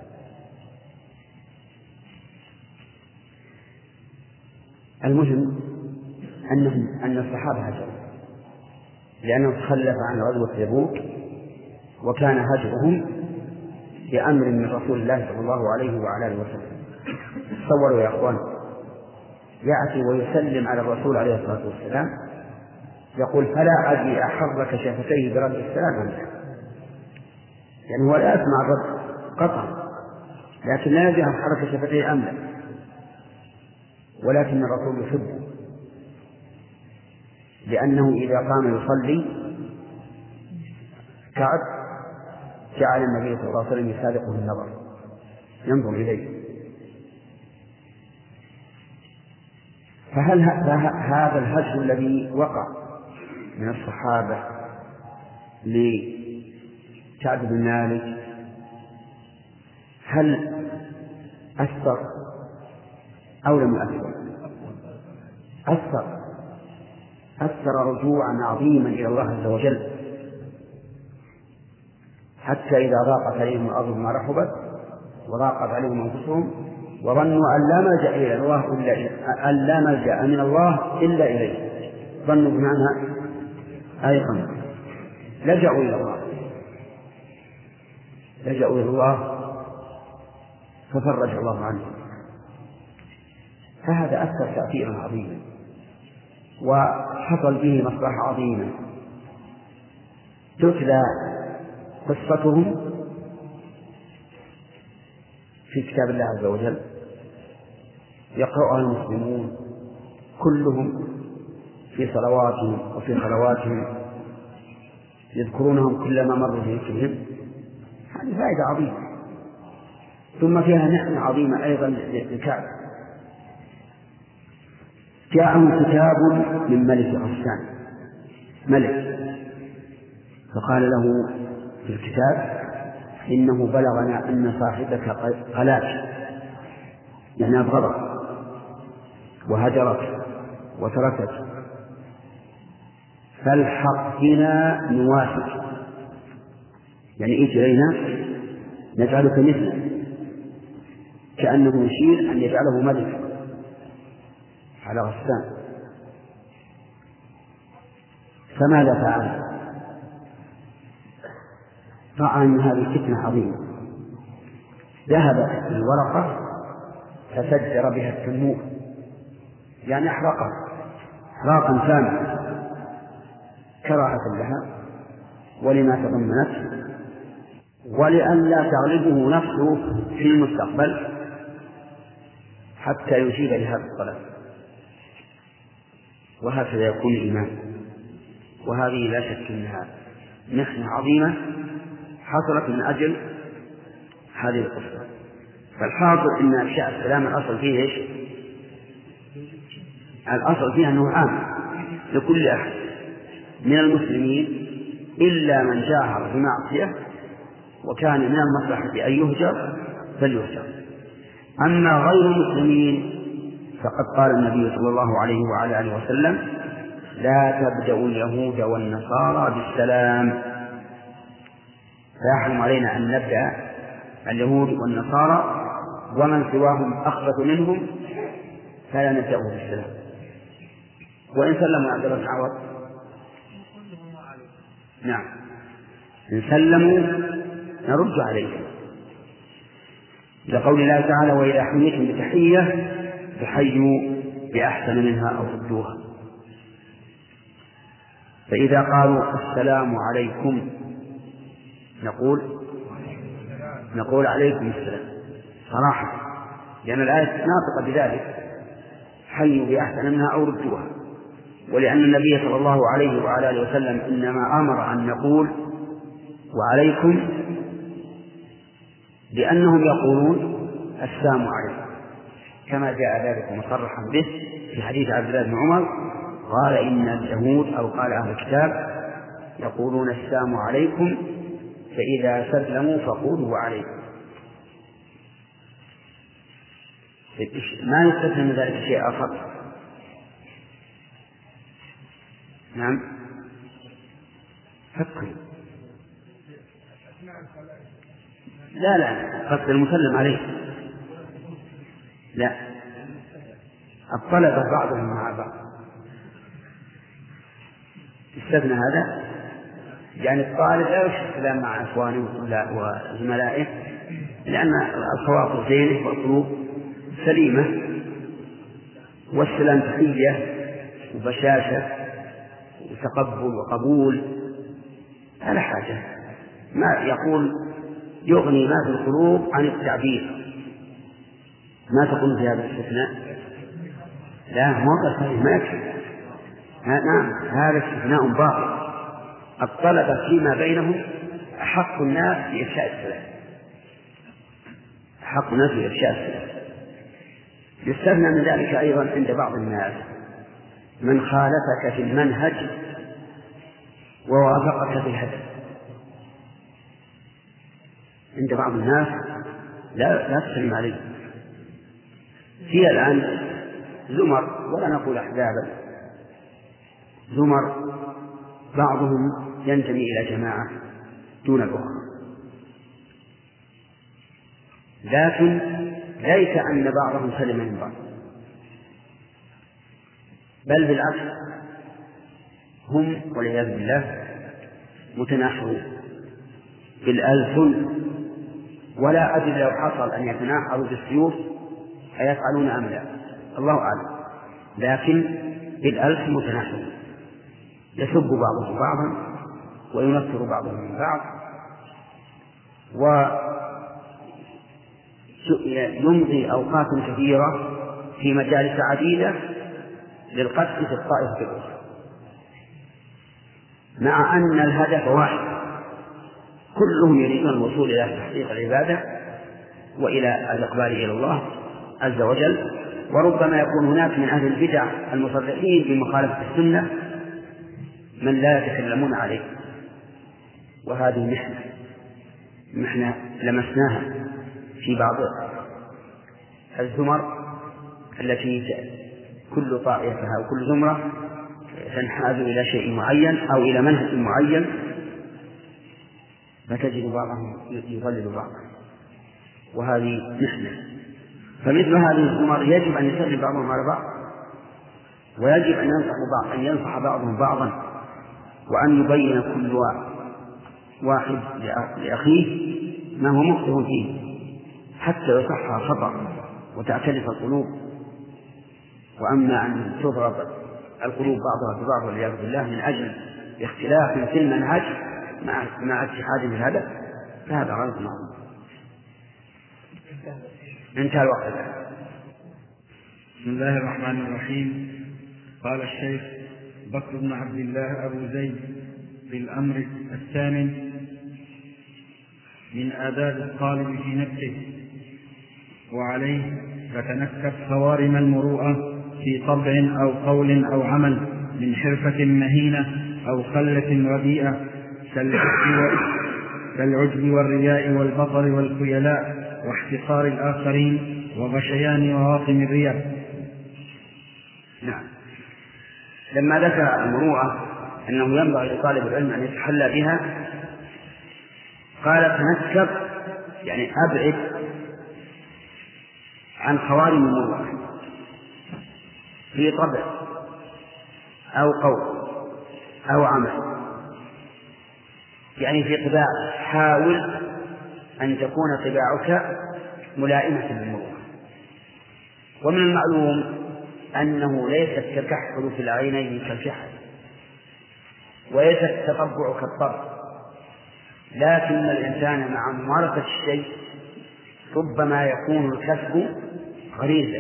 C: المهم أنهم أن الصحابة هجروا لأنه تخلف عن غزوة تبوك، وكان هجرهم بأمر من رسول الله صلى الله عليه وعلى آله وسلم. تصوروا يا أخوان، يأتي ويسلم على الرسول عليه الصلاة والسلام يقول فلا أدري أحرك شفتيه برد السلام أم لا، يعني هو لا يسمع الرد قطعا لكن لا يدري أحرك شفتيه أم لا، ولكن الرسول يحبه لأنه إذا قام يصلي كعب جعل النبي صلى الله عليه وسلم يسابقه النظر ينظر إليه. فهل هذا الهجر الذي وقع من الصحابة لكعب بن مالك هل أثر أو لم يؤثر؟ أثر أثر رجوعا عظيما إلى الله عز وجل، حتى إذا ضاقت عليهم الأرض بما رحبت وضاقت عليهم أنفسهم وظنوا أن لا ملجأ إلى الله إلا أن لا ملجأ من الله إلا إليه، ظنوا بمعنى أيقنوا، لجأوا إلى الله لجأوا إلى الله ففرج الله عنهم. فهذا أثر تأثيرا عظيما وحصل به مصلحة عظيمة. تتلى قصتهم في كتاب الله عز وجل، يقرأها المسلمون كلهم في صلواتهم وفي صلواتهم، يذكرونهم كلما مروا بذكرهم. هذه فائدة عظيمة، ثم فيها نعمة عظيمة أيضا لكعب. جاءهم كتاب من ملك غسان، ملك، فقال له في الكتاب إنه بلغنا أن صاحبك قلاش، يعني أبغضك وهجرك وتركك، فالحق بنا نوافق، يعني إيش إلينا نجعلك مثله، كأنه يشير أن يجعله ملك على غسان. فماذا فعل؟ رأى أن هذه فتنة عظيمة، ذهب الورقة فسجر بها التنور، يعني أحرقها إحراقا تاما كراهة لها ولما تضمنته، ولأن لا تغلبه نفسه في المستقبل حتى يجيب لهذا الطلب. وهكذا يكون الإيمان. وهذه لا شك أنها محنة عظيمة حصلت من أجل هذه القصة. فالحاصل أن أشياء السلام الأصل فيه إيش؟ الأصل فيه أنه عام لكل أحد من المسلمين إلا من جاهر بمعصية وكان من المصلحة أن يهجر فليهجر. أما غير المسلمين فقد قال النبي صلى الله عليه وعلى آله وسلم: لا تبدأوا اليهود والنصارى بالسلام. فيحرم علينا أن نبدأ اليهود والنصارى ومن سواهم أخبث منهم فلا نبدأه بالسلام. وإن سلموا عبد الله بن عوض، نعم، إن سلموا نرد عليهم، لقول الله تعالى: وإذا حييتم بتحية فحيوا بأحسن منها أو ردوها. فإذا قالوا السلام عليكم نقول نقول عليكم السلام صراحة، لأن الآية ناطقة بذلك: حيوا بأحسن منها أو ردوها. ولأن النبي صلى الله عليه وعلى آله وسلم إنما أمر أن نقول وعليكم لأنهم يقولون السلام عليكم، كما جاء ذلك مصرحا به في حديث عبد الله بن عمر قال: إن اليهود أو قال أهل الكتاب يقولون السلام عليكم فإذا سلموا فقولوا وعليكم. ما يستثنى من ذلك شيء آخر؟ نعم، فكروا. لا لا قصد المسلم عليه، لا، الطلبة بعضهم مع بعض استثنى هذا، يعني الطالب لا يشرك السلام مع إخوانه وزملائه، لأن الخواطر زينة والقلوب سليمة، والسلام تحية وبشاشة وتقبل وقبول، لا حاجة. ما يقول يغني ما في القلوب عن التعبير. ما تقول في هذا الاستثناء؟ لا، موقف ما يكفي. نعم، هذا استثناء باطل. الطلبة فيما بينهم أحق الناس بإفشاء السلام، أحق الناس بإفشاء السلام. يستثنى من ذلك أيضا عند بعض الناس من خالفك في المنهج ووافقك في الهدف. عند بعض الناس لا لا تسلم عليه. في الآن زمر، ولا نقول أحزابا، زمر بعضهم ينتمي إلى جماعة دون الأخرى، لكن ليس أن بعضهم سلم من بعض، بل بالعكس هم والعياذ بالله متناحرون بالألسن، ولا أدري لو حصل أن يتناحروا بالسيوف أيفعلون أم لا، الله أعلم، لكن بالألسن متناحرون، يسب بعضهم بعضا وينفر بعضهم من بعض، ويمضي أوقات كثيرة في مجالس عديدة للقتل في الطائفة الأخرى، مع أن الهدف واحد، كلهم يريدون الوصول إلى تحقيق العبادة وإلى الإقبال إلى الله عز وجل. وربما يكون هناك من أهل البدع المصرحين بمخالفة السنة من لا يتكلمون عليه، وهذه محنة محنة لمسناها في بعض الزمر التي كل طائفة أو كل زمرة تنحاز إلى شيء معين أو إلى منهج معين، فتجد بعضهم يضلل بعضا، وهذه محنة. فمثل هذه الزمر يجب أن يسلم بعضهم على بعض، ويجب أن ينصح بعض أن ينصح بعضهم بعضا، وأن يبين كل واحد لأخيه ما هو مخطئ فيه حتى يصحح الخطأ وتعترف القلوب. وأما أن تضرب القلوب بعضها ببعض والعياذ بالله من أجل اختلاف في المنهج مع مع اتحاد الهدف، فهذا غلط معروف. انتهى الوقت.
D: بسم الله الرحمن الرحيم. قال الشيخ بكر بن عبد الله أبو زيد في الأمر الثامن من آداب الطالب في نفسه وعليه فتنكب خوارم المروءة في طبع أو قول أو عمل من حرفة مهينة أو خلة رديئة كالعجب والرياء والبطر والخيلاء واحتقار الآخرين وغشيان وواطن الرياء.
C: نعم. لما ذكر المروءة أنه ينبغي لطالب العلم أن يتحلى بها قال تنكب يعني أبعد عن خوارم المروءة في طبع أو قول أو عمل، يعني في طباع حاول أن تكون طباعك ملائمة للمروءة. ومن المعلوم أنه ليس التكحل في العينين كالكحل وليس التطبع كالطبع، لكن الإنسان مع ممارسة الشيء ربما يكون الكسب غريزة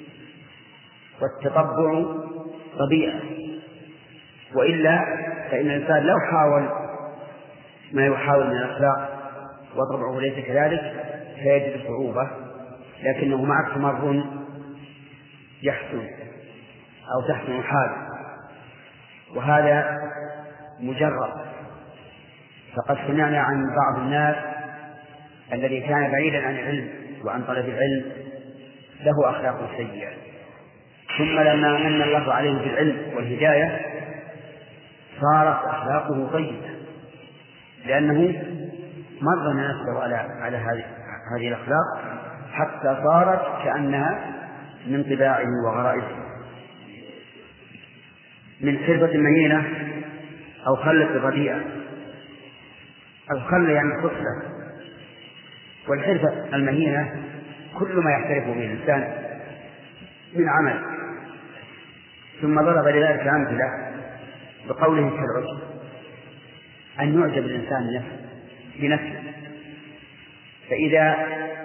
C: والتطبع طبيعة، وإلا فإن الإنسان لو حاول ما يحاول من الأخلاق وطبعه ليس كذلك فيجد صعوبة، لكنه مع التمرن يحسن أو تحسن الحال، وهذا مجرد. فقد سمعنا عن بعض الناس الذي كان بعيدا عن العلم وعن طلب العلم له أخلاق سيئة، ثم لما من الله عليه بالعلم والهداية صارت أخلاقه طيبة، لأنه مرن نفسه على على هذه هذه الأخلاق حتى صارت كأنها من طباعه وغرائزه. من حرفة مهينة أو خلة رديئة. الخلة يعني الخصلة، والحرفة المهينة كل ما يحترف به الإنسان من عمل. ثم ضرب لذلك أمثلة بقوله كالعجب، أن يعجب الإنسان بنفسه، فإذا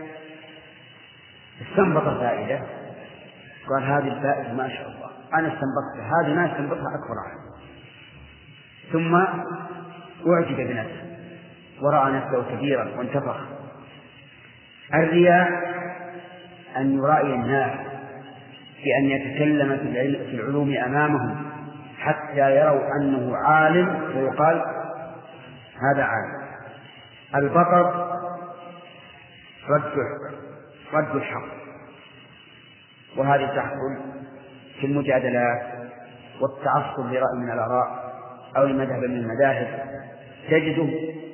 C: استنبط فائدة قال هذه الفائدة ما شاء الله أنا استنبطتها، هذه ما استنبطها أكبر عنه، ثم أعجب بنفسه ورأى نفسه كبيرا وانتفخ. الرياء أن يرائي الناس بأن يتكلم في العلوم أمامهم حتى يروا أنه عالم ويقال هذا عالم. البطر رد رد الحق، وهذه تحصل في المجادلات والتعصب لرأي من الآراء أو المذهب من المذاهب، تجده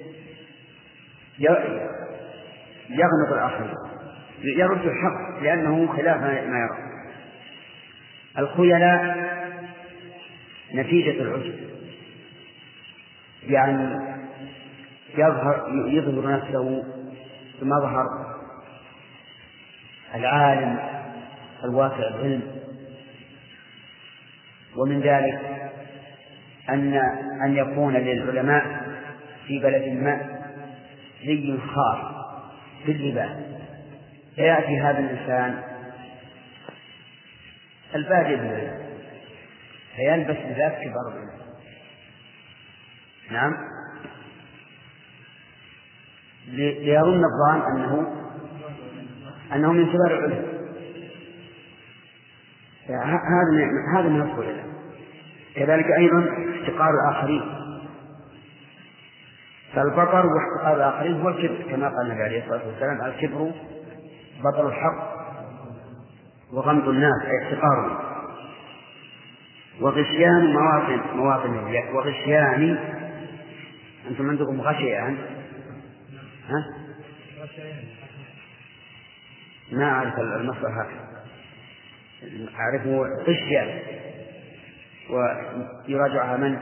C: يغنط الآخرين يرد الحق لأنه خلاف ما يرى. الخيلاء نتيجة العجب، يعني يظهر يظهر نفسه بمظهر العالم الواسع العلم. ومن ذلك أن أن يكون للعلماء في بلد ما زي خاص في اللباس، فيأتي هذا الإنسان البادئ بالعلم فيلبس لباس كبار العلم، نعم، ليظن الظان أنه أنه من كبار العلم. هذا هذا من الخيلاء. كذلك أيضا احتقار الآخرين، فالبطر واحتقار الآخرين هو الكبر، كما قال النبي عليه الصلاة والسلام الكبر بطر الحق وغمط الناس أي احتقارهم. وغشيان مواطن مواطن الرياء، وغشيان أنتم عندكم غشيان ها؟ ما أعرف المصدر هكذا، أعرفه غشيان ويراجعها من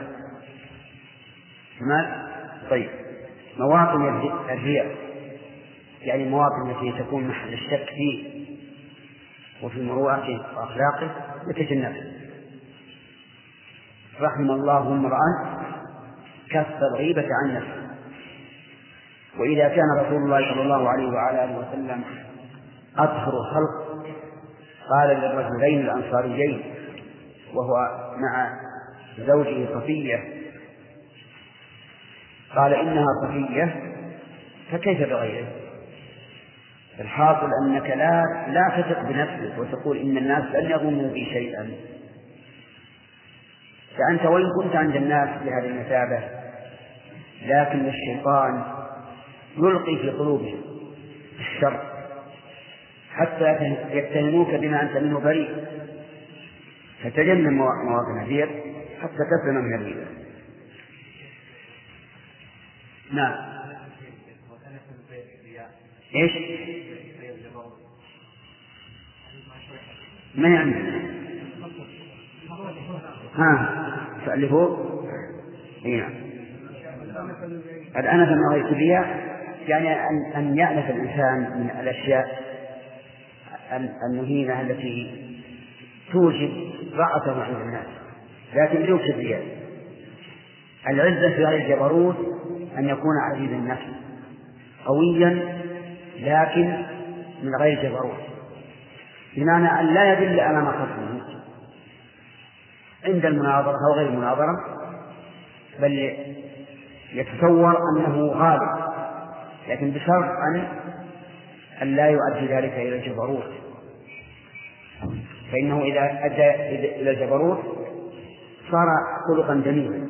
C: مال. طيب، مواطن الرياء يعني مواطن التي تكون محل الشك فيه وفي مروءته وأخلاقه يتجنبها. رحم الله امرأ كف الغيبة عن نفسه. وإذا كان رسول الله صلى الله عليه وعلى آله وسلم أطهر الخلق قال للرجلين الأنصاريين وهو مع زوجه صفية قال إنها صفية فكيف بغيره؟ الحاصل أنك لا لا تثق بنفسك وتقول إن الناس لن يظنوا بي شيئا، فأنت وإن كنت عند الناس بهذه المثابة لكن الشيطان يلقي في قلوبهم الشر حتى يتهموك بما أنت منه بريء، فتجنب مواطن الريب حتى تسلم من الريبة. نعم. ايش؟ ما يعني؟ ها تألفوا؟ اي نعم. الأنف من غير كبرياء يعني أن أن يألف الإنسان من الأشياء المهينة التي توجب ضعفه عند الناس لكن بدون كبرياء. العزة في غير الجبروت أن يكون عزيز النفس قويا لكن من غير جبروت، بمعنى أن لا يذل أمام خصمه عند المناظرة أو غير المناظرة، بل يتصور أنه غالب، لكن بشرط أن أن لا يؤدي ذلك إلى الجبروت، فإنه إذا أدى إلى الجبروت صار خلقا جميلا.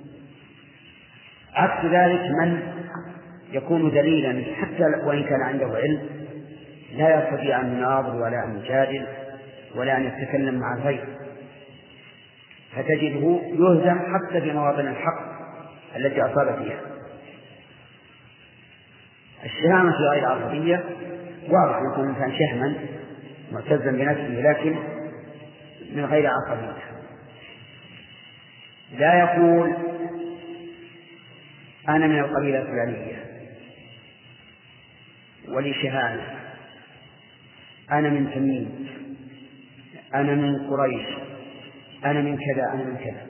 C: عكس ذلك من يكون دليلا حتى وإن كان عنده علم لا يستطيع أن يناظر ولا أن يجادل ولا أن يتكلم مع الغير، فتجده يهزم حتى في مواطن الحق التي أصاب فيها. الشهامة في غير العصبية واضح يكون الإنسان شهما معتزا بنفسه لكن من غير عصبية، لا يقول أنا من القبيلة الفلانية ولي شهامة، أنا من تميم، أنا من قريش، أنا من كذا، أنا من كذا.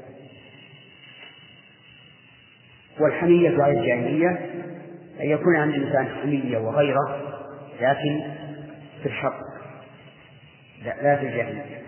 C: والحمية غير الجاهلية أن يكون عند الإنسان حمية وغيره لكن في الحق لا, لا في الجاهلية.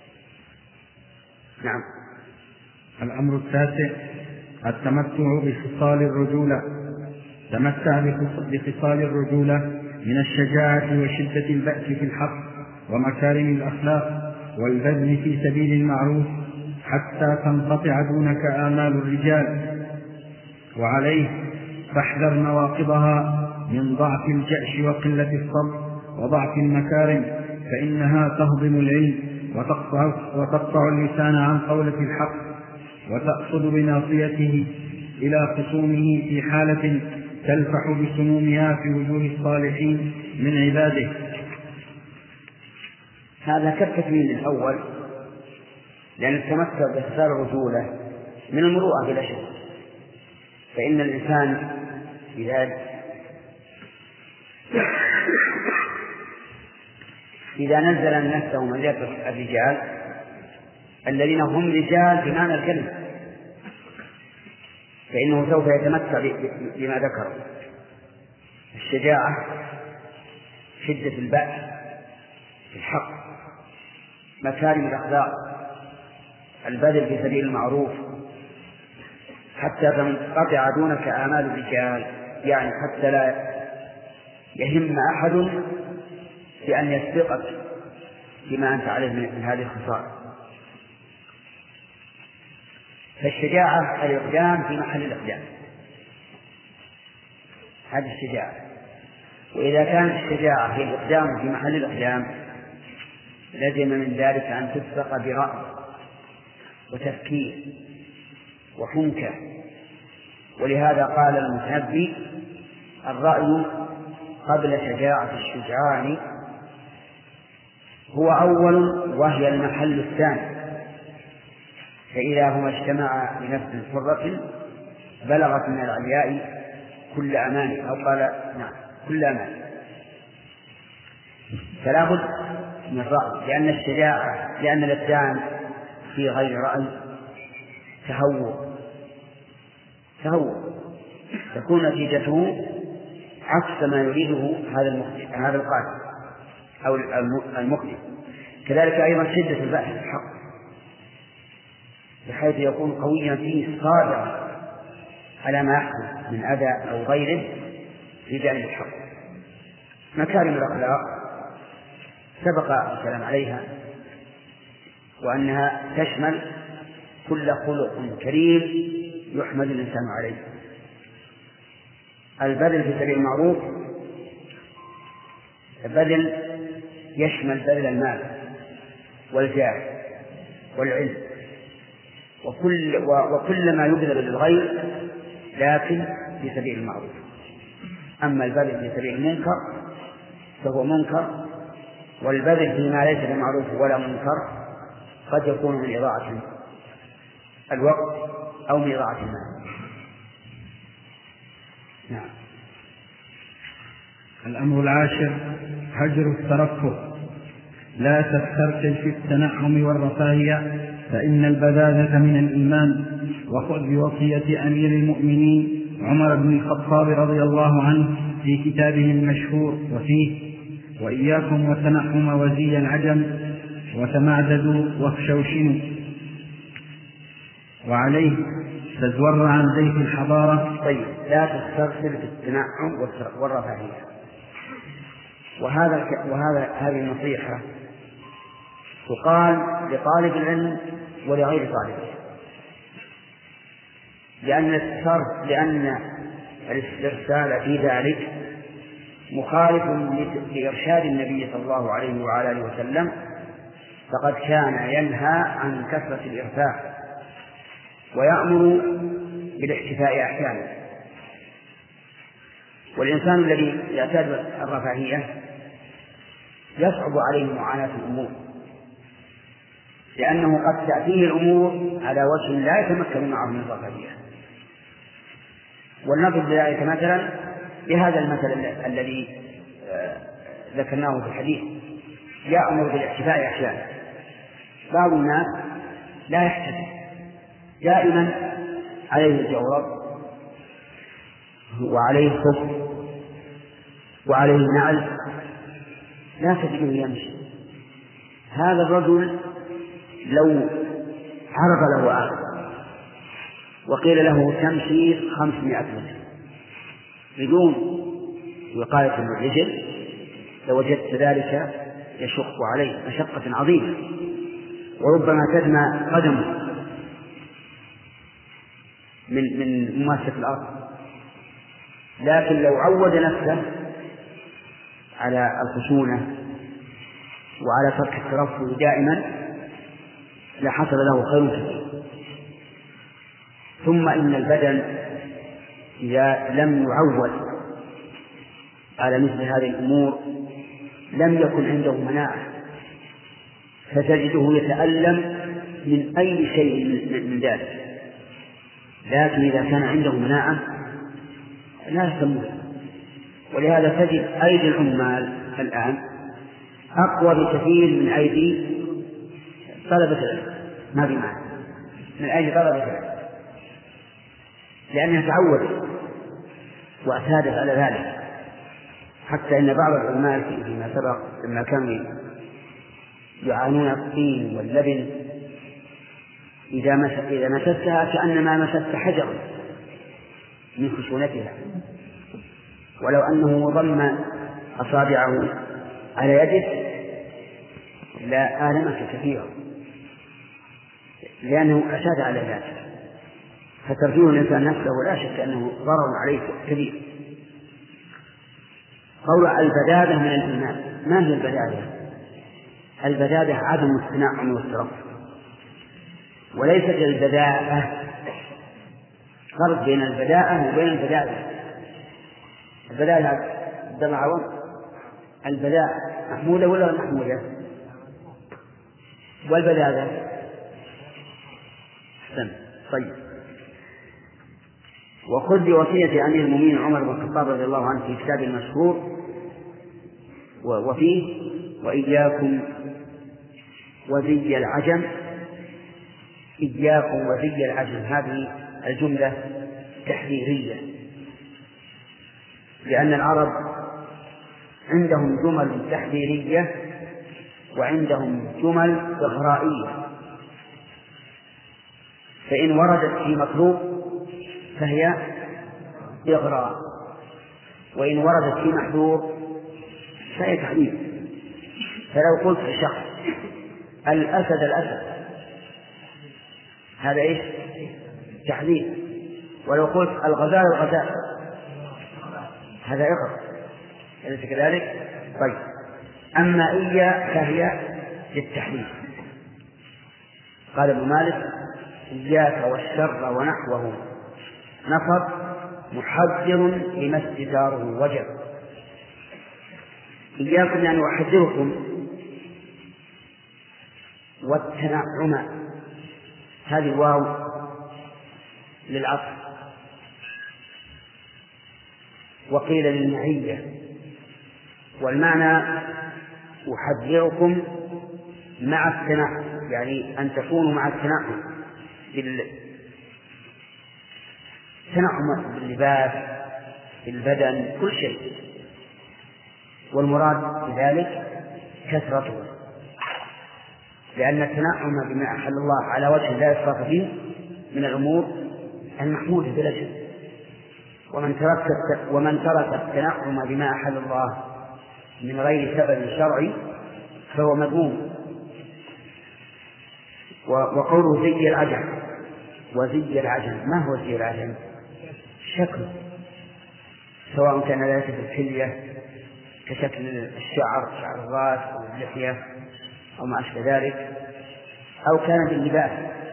C: نعم.
D: الأمر التاسع التمتع بخصال الرجولة. تمتع بخصال الرجولة من الشجاعة وشدة البأس في الحق ومكارم الأخلاق والبذل في سبيل المعروف حتى تنقطع دونك آمال الرجال، وعليه فاحذر نواقضها من ضعف الجأش وقلة الصبر وضعف المكارم، فإنها تهضم العلم وتقطع, وتقطع اللسان عن قولة الحق وتأخذ بناصيته إلى خصومه في حالة تلفح بسمومها في وجوه الصالحين من عباده.
C: هذا كالتكميل الأول، لأن التمتع بخصال الرجولة من المروءة بلا شك، فإن الإنسان إذا إذا نزل نفسه منزلة الرجال الذين هم رجال بمعنى الكلمة فإنه سوف يتمتع بما ذكر: الشجاعة، شدة البأس في الحق، مكارم الأخلاق، البذل في سبيل المعروف حتى تنقطع دونك آمال الرجال، يعني حتى لا يهم أحد بأن يسبقك بما أنت عليه من هذه الخصال. فالشجاعة الإقدام في محل الإقدام، هذه الشجاعة. وإذا كانت الشجاعة هي الإقدام في محل الإقدام لزم من ذلك أن تسبق برأي وتفكير وحنكة. ولهذا قال المتنبي: الرأي قبل شجاعة الشجعان هو أول وهي المحل الثاني، فإذا هما اجتمعا بنفس حرة بلغت من العلياء كل أمان، أو قال نعم كل أمان. فلا بد من الرأي، لأن الشجاعة لأن الإقدام في غير رأي تهور تهور تكون نتيجته عكس ما يريده هذا هذا القائل أو المقدم. كذلك أيضا شدة البأس في الحق بحيث يكون قويا فيه صادرا على ما يحدث من أذى أو غيره في جانب الحق. مكارم الأخلاق سبق الكلام عليها، وأنها تشمل كل خلق كريم يحمد الإنسان عليه. البذل في سبيل المعروف، البذل يشمل بذل المال والجاه والعلم وكل, وكل ما يبذل للغير، لكن في سبيل المعروف. أما البذل في سبيل المنكر فهو منكر، والبذل فيما ليس بمعروف ولا منكر قد يكون من إضاعة الوقت أو من إضاعة المال.
D: نعم. الأمر العاشر هجر الترفه. لا تسترسل في التنعم والرفاهية، فإن البذاذة من الإيمان. وخذ بوصية أمير المؤمنين عمر بن الخطاب رضي الله عنه في كتابه المشهور وفيه: وإياكم وتنعم وزي العجم، وتمعددوا واخشوشنوا. وعليه تزور عن زيت الحضارة.
C: طيب، لا تسترسل في التنعم والرفاهية. وهذا وهذا هذه النصيحة تقال لطالب العلم ولغير طالب العلم، لأن التصرف لأن الاسترسال في ذلك مخالف لإرشاد النبي صلى الله عليه وعلى آله وسلم، فقد كان ينهى عن كثرة الإرفاع ويأمر بالاحتفاء أحيانا. والإنسان الذي يعتاد الرفاهية يصعب عليه معاناة الأمور، لأنه قد تأتيه الأمور على وجه لا يتمكن معه من الرفاهية. ولنضرب ذلك مثلا بهذا المثل الذي ذكرناه في الحديث: يأمر بالاحتفاء أحيانا. بعض الناس لا يحتفل، دائما عليه الجورب وعليه الخف وعليه نعل، لا تجده يمشي. هذا الرجل لو عرض له آخر وقيل له تمشي خمسمائة متر بدون وقاية الرجل لوجدت ذلك يشق عليه مشقة عظيمة، وربما تدمى قدمه من من مماسة الأرض. لكن لو عود نفسه على الخشونة وعلى ترك الترفه دائما لحصل له خير كثير. ثم إن البدن إذا لم يعود على مثل هذه الأمور لم يكن عنده مناعة، فتجده يتألم من أي شيء من ذلك. لكن إذا كان عنده مناعة لا يهتم. ولهذا تجد أيدي العمال الآن أقوى بكثير من أيدي طلبة العلم، ما بمعنى من أيدي طلبة العلم، لأنها تعودت واعتادت على ذلك. حتى إن بعض العمال فيما سبق لما كانوا يعانون الطين واللبن إذا إذا مسستها كأنما مسست حجرا من خشونتها، ولو أنه ضم أصابعه على يده لا آلمك كثيرا، لأنه اعتاد على ذلك. فترفيه الإنسان نفسه لا شك أنه ضرر عليه كبير. قول البذاذة من الإيمان. ما هي البذاذة؟ البذاذة عدم التنعم والترف، وليست البذاءة. فرق بين البذاءة وبين البذاذة. البذاذة دمع عوام، البذاء محمودة ولا محمودة؟ والبذاذة أحسن. طيب، وخذ بوصية أمير المؤمنين عمر بن الخطاب رضي الله عنه في كتابه المشهور وفيه: وإياكم وزي العجم. إياكم وزي العجم، هذه الجملة تحذيرية، لأن العرب عندهم جمل تحذيرية وعندهم جمل إغرائية، فإن وردت في مطلوب فهي إغراء، وإن وردت في محذور فهي تحذير. فلو قلت لشخص الأسد الأسد هذا إيش؟ تحذير. ولو قلت الغزال الغزال هذا إغراء، أليس كذلك؟ طيب، أما إيا فهي للتحذير. قال ابن مالك: إياك والشر ونحوه نفر محذر لما استداره وجب. إياكم يعني أحذركم والتنعم، هذه الواو للعطف، وقيل للمعية، والمعنى أحذركم مع التنعم، يعني أن تكونوا مع التنعم بالتنعم باللباس بالبدن كل شيء، والمراد بذلك كثرته، لأن التنعم بما أحل الله على وجه لا إسراف فيه من الأمور المحمودة بالأجل، ومن ترك ومن ترك التنعم بما أحل الله من غير سبب شرعي فهو مذموم. وقوله زي العجم، وزي العجم، ما هو زي العجم؟ شكل، سواء كان ذلك في الحلية كشكل الشعر، شعر الراس أو اللحية أو ما أشبه ذلك، أو كان باللباس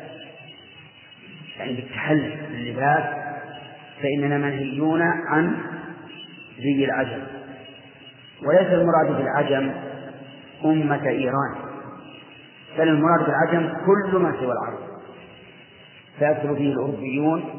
C: يعني بالتحلي باللباس، فإننا منهيون عن زي العجم. وليس المراد بالعجم أمة إيران، بل المراد بالعجم كل ما سوى العرب، فيدخل فيه الأوروبيون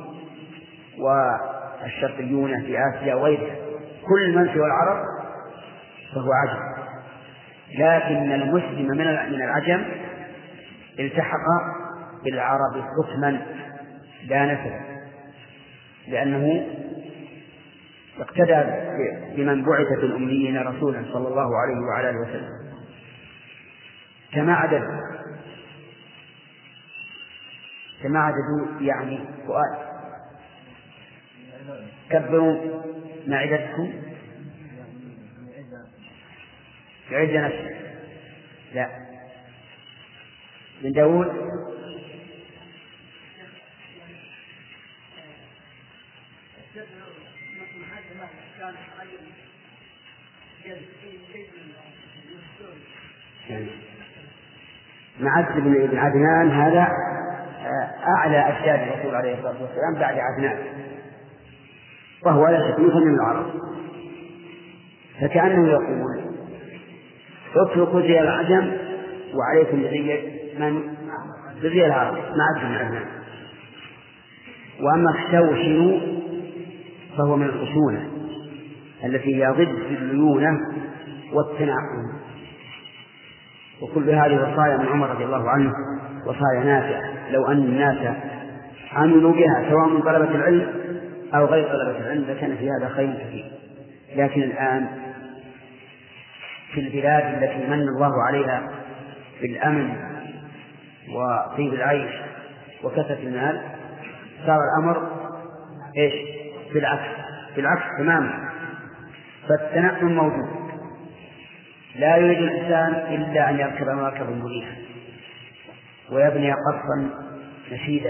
C: والشرقيون في آسيا وغيرها، كل من سوى العرب فهو عجم. لكن المسلم من العجم التحق بالعرب حكما لا نسبا، لأنه اقتدى بمن بعث في الأميين رسولا صلى الله عليه وعلى آله وسلم. كما عدد كما عددوا يعني فؤاد، كبروا معدتكم يعد نفسه، لا من داود معد بن عدنان، هذا أعلى أجداد الرسول عليه الصلاة والسلام بعد عدنان، وهو لا شك من العرب، فكأنه يقول: اتركوا زي العجم وعليكم بزي من بزي العرب معد بن عدنان. وأما الشوشن فهو من الخشونة التي هي ضد الليونة والتنعم، وكل هذه وصايا من عمر رضي الله عنه، وصايا نافعة لو أن الناس عملوا بها سواء من طلبة العلم أو غير طلبة العلم لكان في هذا خير كثير. لكن الآن في البلاد التي من الله عليها بالأمن وطيب العيش وكثرة المال صار الأمر إيش؟ بالعكس بالعكس تماما. فالتنعم موجود، لا يريد الإنسان إلا أن يركب مركبا مريحا ويبني قصرا نشيدا،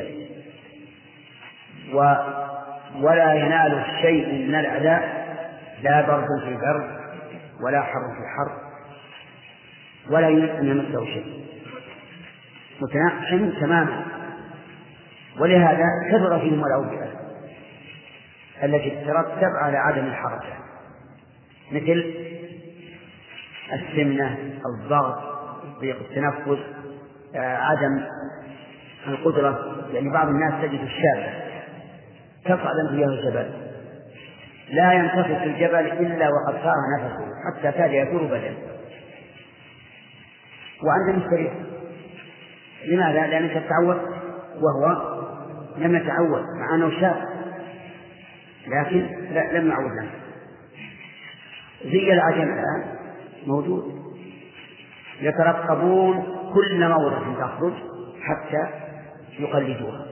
C: و ولا ينال الشيء من الأعداء، لا برد في البرد ولا حر في الحر، ولا يريد أن يمسه شيء، متنعم تماما. ولهذا كثر فيهم الأوبئة التي تترتب على عدم الحركة، مثل السمنة، الضغط، ضيق التنفس، عدم القدرة. يعني بعض الناس تجد الشاب تصعد فيه الجبل لا ينتفض في الجبل إلا وقد صار نفسه حتى كاد يثور بدنه وعنده مستريح. لماذا؟ لأنه تعود وهو لم يتعود، مع أنه شاب لكن لم يعود له. زي العجم الآن موجود، يترقبون كل موضة تخرج حتى يقلدوها.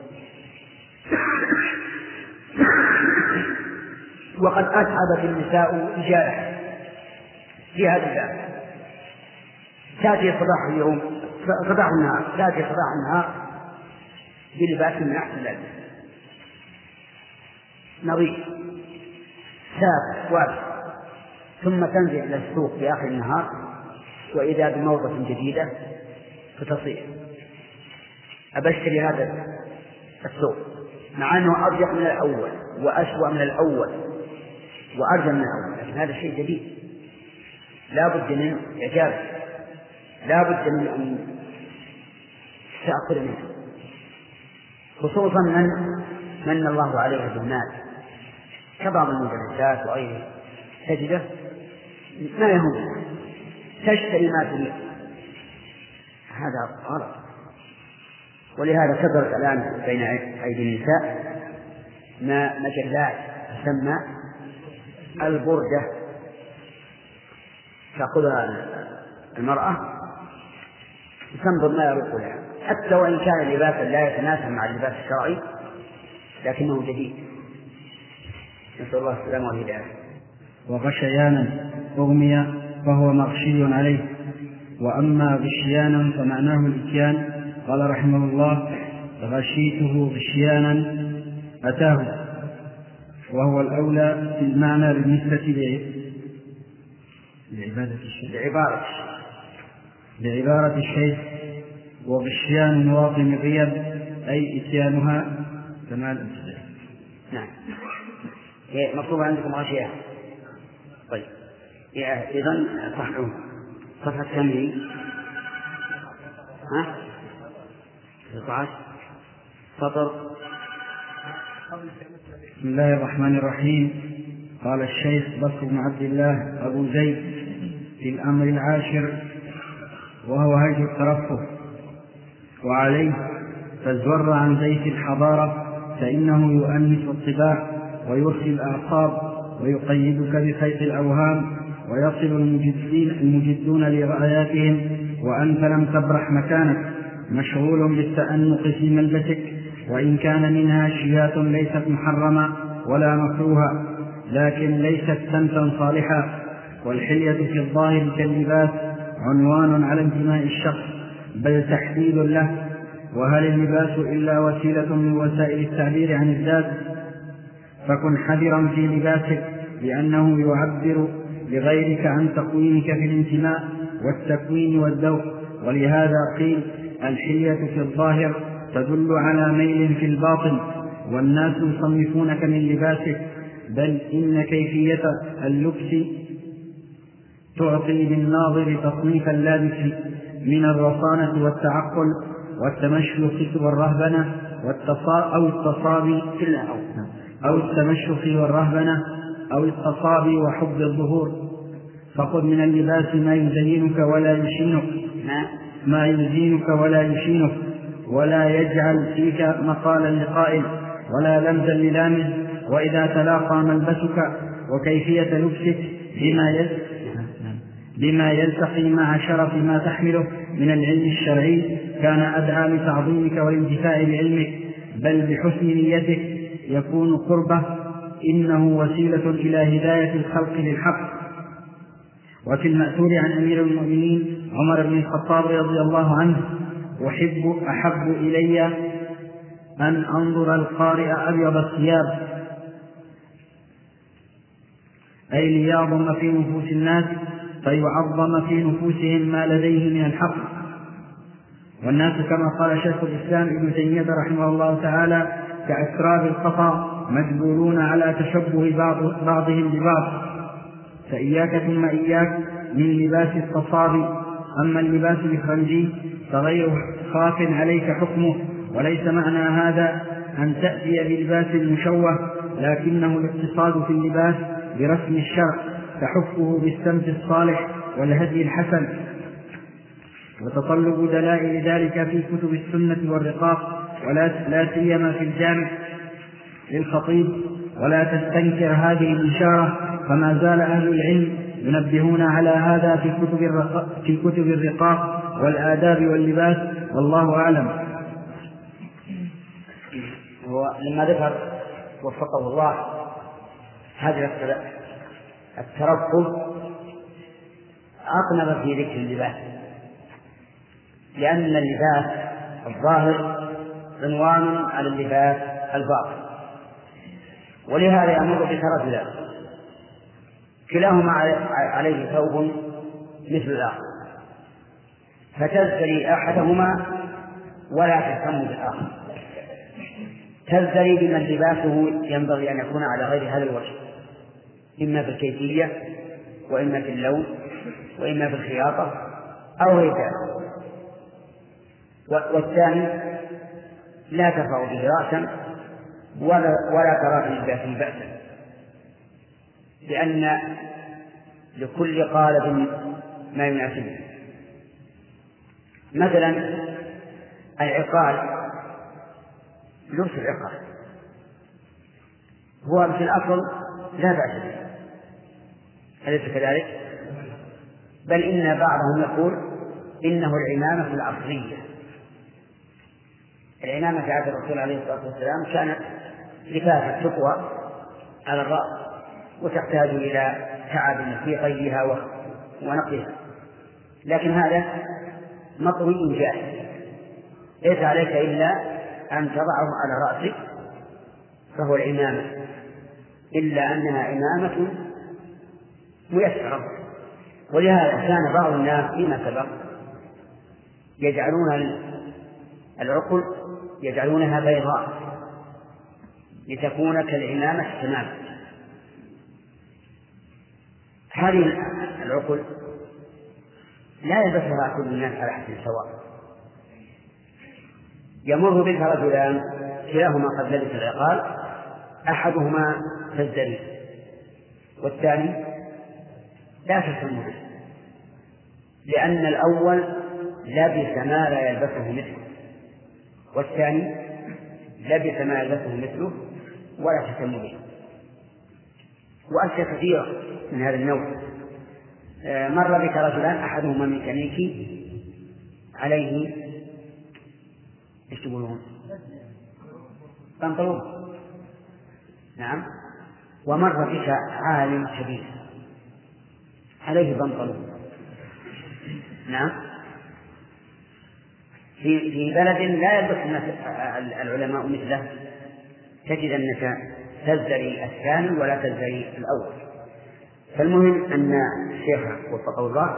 C: وقد أتعبت النساء رجالها في هذا الباب، تأتي صباح اليوم صباح النهار تأتي صباح النهار بلباس من أحسن الألباس نظيف سابق واسع، ثم تنزل إلى السوق في آخر النهار وإذا بموضة جديدة فتصيح. أبشتري هذا الثوب مع أنه أضيق من الأول وأسوأ من الأول وأرجى من الأول، لكن هذا شيء جديد لا بد من إعجابه، لا بد من أن تأخذ منه، خصوصا من من الله عليه بالمال كبعض المدرسات وغيره تجده ما يهم تشتري ما تريد، هذا غلط. ولهذا كثرت الآن بين أيدي النساء ما مجلات تسمى البردة تأخذها المرأة وتنظر ما يروق لها، حتى وإن كان لباسا لا يتناسب مع اللباس الشرعي لكنه جديد، نسأل الله السلامة والهداية.
D: وغشيانا أغمي فهو مغشي عليه، وأما غشيانا فمعناه الإتيان. قال رحمه الله: غشيته غشيانا أتاه، وهو الأولى في المعنى بالنسبة لعبادة الشيء بعبارة بعبارة الشيء. وغشيان واطن غيب أي إتيانها كما الأمثلة.
C: نعم، هي مكتوبة عندكم غشيان. طيب إذن صحوا صفحة كم؟ ها؟ سطر.
D: بسم الله الرحمن الرحيم. قال الشيخ بكر بن عبد الله أبو زيد في الأمر العاشر وهو هجر الترفه، وعليه: فازور عن زيت الحضارة فإنه يؤنس الطباع ويرخي الأعصاب ويقيدك بخيط الأوهام، ويصل المجدون لغاياتهم وأنت لم تبرح مكانك، مشغول بالتأنق في ملبسك، وإن كان منها شيات ليست محرمة ولا مكروهة لكن ليست سمتا صالحا. والحلية في الظاهر كاللباس عنوان على انتماء الشخص بل تحديد له، وهل اللباس إلا وسيلة من وسائل التعبير عن الذات؟ فكن حذرا في لباسك لأنه يعبر لغيرك عن تكوينك في الانتماء والتكوين والذوق. ولهذا قيل: الحلية في الظاهر تدل على ميل في الباطن، والناس يصنفونك من لباسك، بل إن كيفية اللبس تعطي للناظر تصنيف اللابس من الرصانة والتعقل والتمشيخ والرهبنة أو التصابي أو التمشيخ والرهبنة أو التصابي وحب الظهور. فخذ من اللباس ما يزينك ولا يشينك ما يزينك ولا يشينك ولا يجعل فيك مقالا لقائل ولا لمزا للامز. وإذا تلاقى ملبسك وكيفية لبسك بما بما يلتقي مع شرف ما تحمله من العلم الشرعي كان أدعى لتعظيمك والانتفاع بعلمك، بل بحسن نيتك يكون قربه، إنه وسيلة إلى هداية الخلق للحق. وفي المأثور عن أمير المؤمنين عمر بن الخطاب رضي الله عنه: أحب أحب إلي أن أنظر القارئ أبيض الثياب، أي ليعظم في نفوس الناس فيعظم في نفوسهم ما لديه من الحق. والناس كما قال شيخ الإسلام ابن تيمية رحمه الله تعالى كأسراب القطا مجبولون على تشبه بعض بعضهم ببعض، فإياك ثم إياك من لباس التصابي. أما اللباس الإفرنجي فغير خاف عليك حكمه، وليس معنى هذا أن تأتي بلباس مشوه، لكنه الاقتصاد في اللباس برسم الشرع تحفه بالسمت الصالح والهدي الحسن، وتطلب دلائل ذلك في كتب السنة والرقاق، ولا لا سيما في الجامع للخطيب. ولا تستنكر هذه الإشارة، فما زال أهل العلم ينبهون على هذا في كتب الرقاق, في كتب الرقاق والآداب واللباس، والله أعلم.
C: هو لما ذكر وفقه الله هذا الترقب أقنب في ذكر اللباس، لأن اللباس الظاهر عنوان على اللباس الباطن، ولهذا يأمر بترجلات كلاهما عليه ثوب مثل الآخر، فتزدري أحدهما ولا تهتم بالآخر. تزدري بمن لباسه ينبغي أن يكون على غير هذا الوجه، إما في الكيفية وإما في اللون وإما في الخياطة أو غير ذلك. والثاني لا ترفع به رأسا ولا, ولا ترى في لباسه بأسا، لأن لكل قالب ما يناسبه. مثلا العقال، لبس العقال هو في الأصل لا بأس به، أليس كذلك؟ بل إن بعضهم يقول إنه العمامة العصرية. العمامة في عهد الرسول عليه الصلاة والسلام كانت لفافة تقوى على الرأس وتحتاج إلى تعب في طيها ونقلها، لكن هذا مطوي جاهز، ليس عليك إلا أن تضعه على رأسك فهو العمامة، إلا أنها عمامة ميسرة. ولهذا كان بعض الناس فيما سبق يجعلون العقل يجعلونها بيضاء لتكون كالعمامة تماما. هذه العقل لا يلبسها كل الناس على حد سواء. يمر بك رجلان كلاهما قد لبس العقال، أحدهما تزدري والثاني لا تهتم به، لأن الأول لبس ما لا يلبسه مثله، والثاني لبس ما يلبسه مثله ولا تهتم به. وأشياء كثيرة من هذا النوع. مر بك رجلان أحدهما ميكانيكي عليه ايش تقولون؟ بنطلون، نعم، ومر بك عالم كبير عليه بنطلون، نعم، في في بلد لا يلبس العلماء مثله تجد أنك تزدري الثاني ولا تزدري الأول. فالمهم أن الشيخ وفقه الله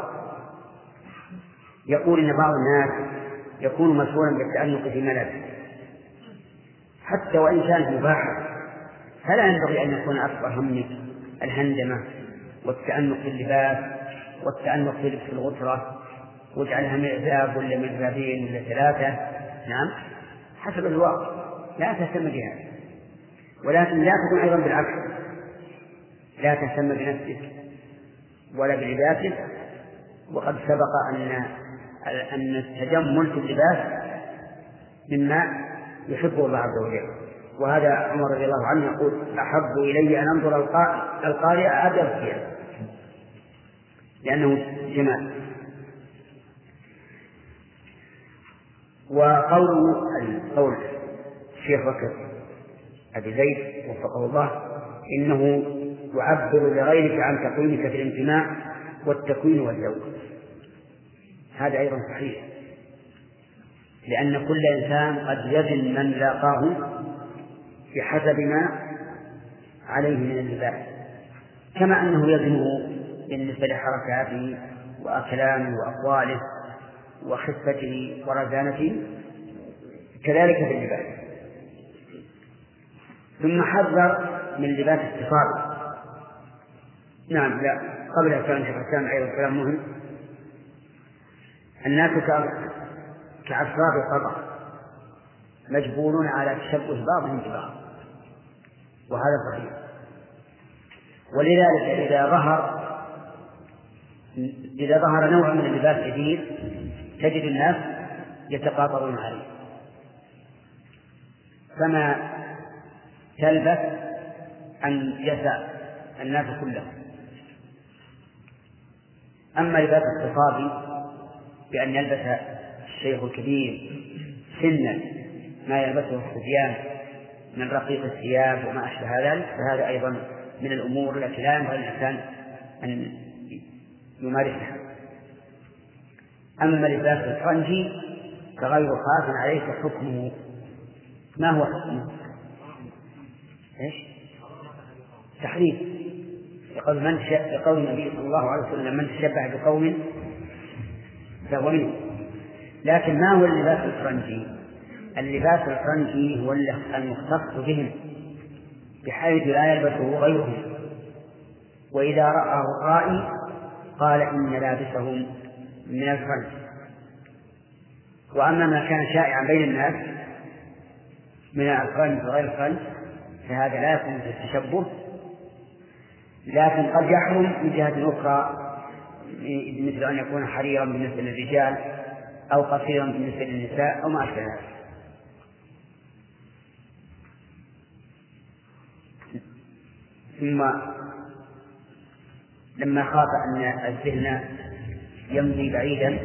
C: يقول إن بعض الناس يكون مسؤولا بالتأنق في ملابسه حتى وإن كانت مباحة، فلا ينبغي أن يكون أكبر همه الهندمة والتأنق في اللباس والتأنق في لبس الغترة واجعلها معزاب ولا معزابين ولا ثلاثة، نعم، حسب الواقع، لا تهتم بها. ولكن لا تكون أيضا بالعكس، لا تهتم بنفسك ولا بلباسك. وقد سبق أن أن التجمل في اللباس مما يحبه الله عز وجل، وهذا عمر رضي الله عنه يقول أحب إلي أن أنظر القارئ أبيض ثيابه لأنه جمال. وقول قول الشيخ بكر أبي زيد وفقه الله إنه يعبر لغيرك عن تقويمك في الانتماء والتكوين والذوق، هذا أيضا صحيح، لأن كل إنسان قد يزن من لاقاه بحسب ما عليه من اللباس، كما أنه يزنه بالنسبة لحركاته وأكلامه وأقواله وخفته ورزانته، كذلك في اللباس. ثم حذر من لباس الصفات. نعم، لا قبل كلام شيخ الإسلام أيضا كلام مهم. الناس كأفراد القطع مجبولون على تشبه بعضهم ببعض، وهذا صحيح. ولذلك إذا ظهر إذا ظهر نوع من اللباس جديد تجد الناس يتقاطرون عليه، فما تلبس أن يسع الناس كلهم. أما لباس الصفابي بأن يلبس الشيخ الكبير سنا ما يلبسه الصبيان من رقيق الثياب وما أشبه ذلك، فهذا أيضا من الأمور التي لا ينبغي الإنسان أن يمارسها. أما لباس الفرنجي فغير خاف عليك حكمه. ما هو حكمه؟ إيش؟ تحريم، يقول من يقول النبي صلى الله عليه وسلم من تشبه بقوم فهو منه. لكن ما هو اللباس الفرنجي؟ اللباس الفرنجي هو المختص بهم بحيث لا يلبسه غيرهم، وإذا رآه الرائي قال إن لابسهم من الفرنج. وأما ما كان شائعا بين الناس من الفرنج وغير الفرنج فهذا لا يكون في التشبه، لكن قد يحرم من جهة أخرى، مثل أن يكون حريرا بالنسبة للرجال أو قصيرا بالنسبة للنساء أو ما أشبه ذلك. ثم لما خاف أن الذهن يمضي بعيدا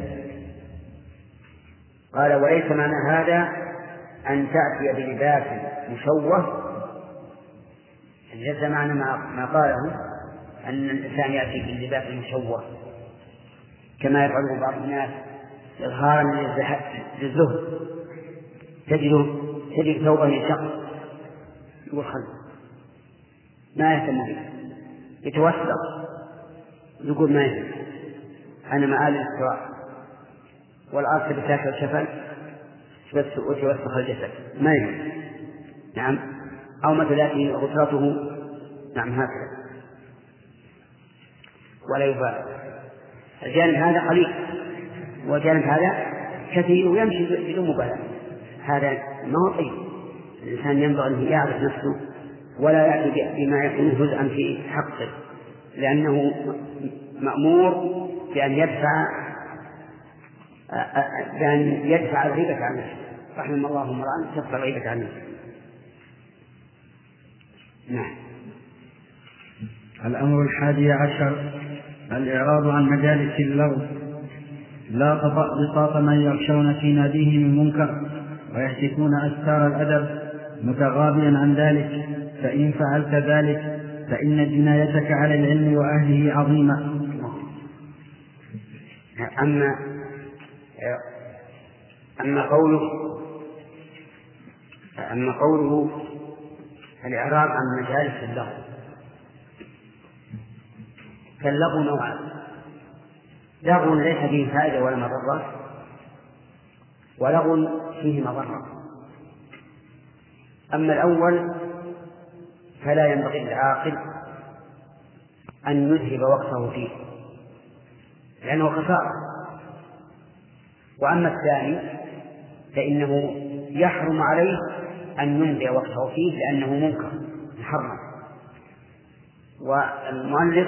C: قال: وليس معنى هذا أن تأتي بلباس مشوه. ليس معنى ما قاله أن الإنسان يأتي باللباس المشوه كما يفعله بعض الناس إظهارا للزهد، تجد تجد ثوبه يشق يقول خل ما يهتم به، يتوسط يقول ما يهتم، أنا مآل الاستواء والأرض بتاكل الشفل بس وتوسخ الجسد ما يهتم. نعم. أو مثل غسرته نعم هكذا ولا يبالي. الجانب هذا قليل والجانب هذا كثير ويمشي بدون مبالاة. هذا ما هو طيب. الإنسان ينبغي أن يعرف نفسه ولا يأتي بما يكون جزءا في حقه، لأنه مأمور بأن يدفع بأن يدفع الغيبة عن نفسه. رحم الله امرأ تدفع الغيبة عن نفسه. نعم.
D: الأمر الحادي عشر الإعراض عن مجالس اللغو. لا تطأ بساط من يغشون في ناديه من منكر ويهتكون أستار الأدب متغاضيا عن ذلك، فإن فعلت ذلك فإن جنايتك على العلم وأهله عظيمة.
C: أما أما قوله أما قوله الإعراض عن مجالس اللغو، فاللغو نوعان: لغو ليس فيه فائدة ولا مضرة، ولغو فيه مضرة. أما الأول فلا ينبغي للعاقل أن يذهب وقته فيه لأنه خسارة. وأما الثاني فإنه يحرم عليه أن يمضي وقته فيه لأنه منكر محرم. والمؤلف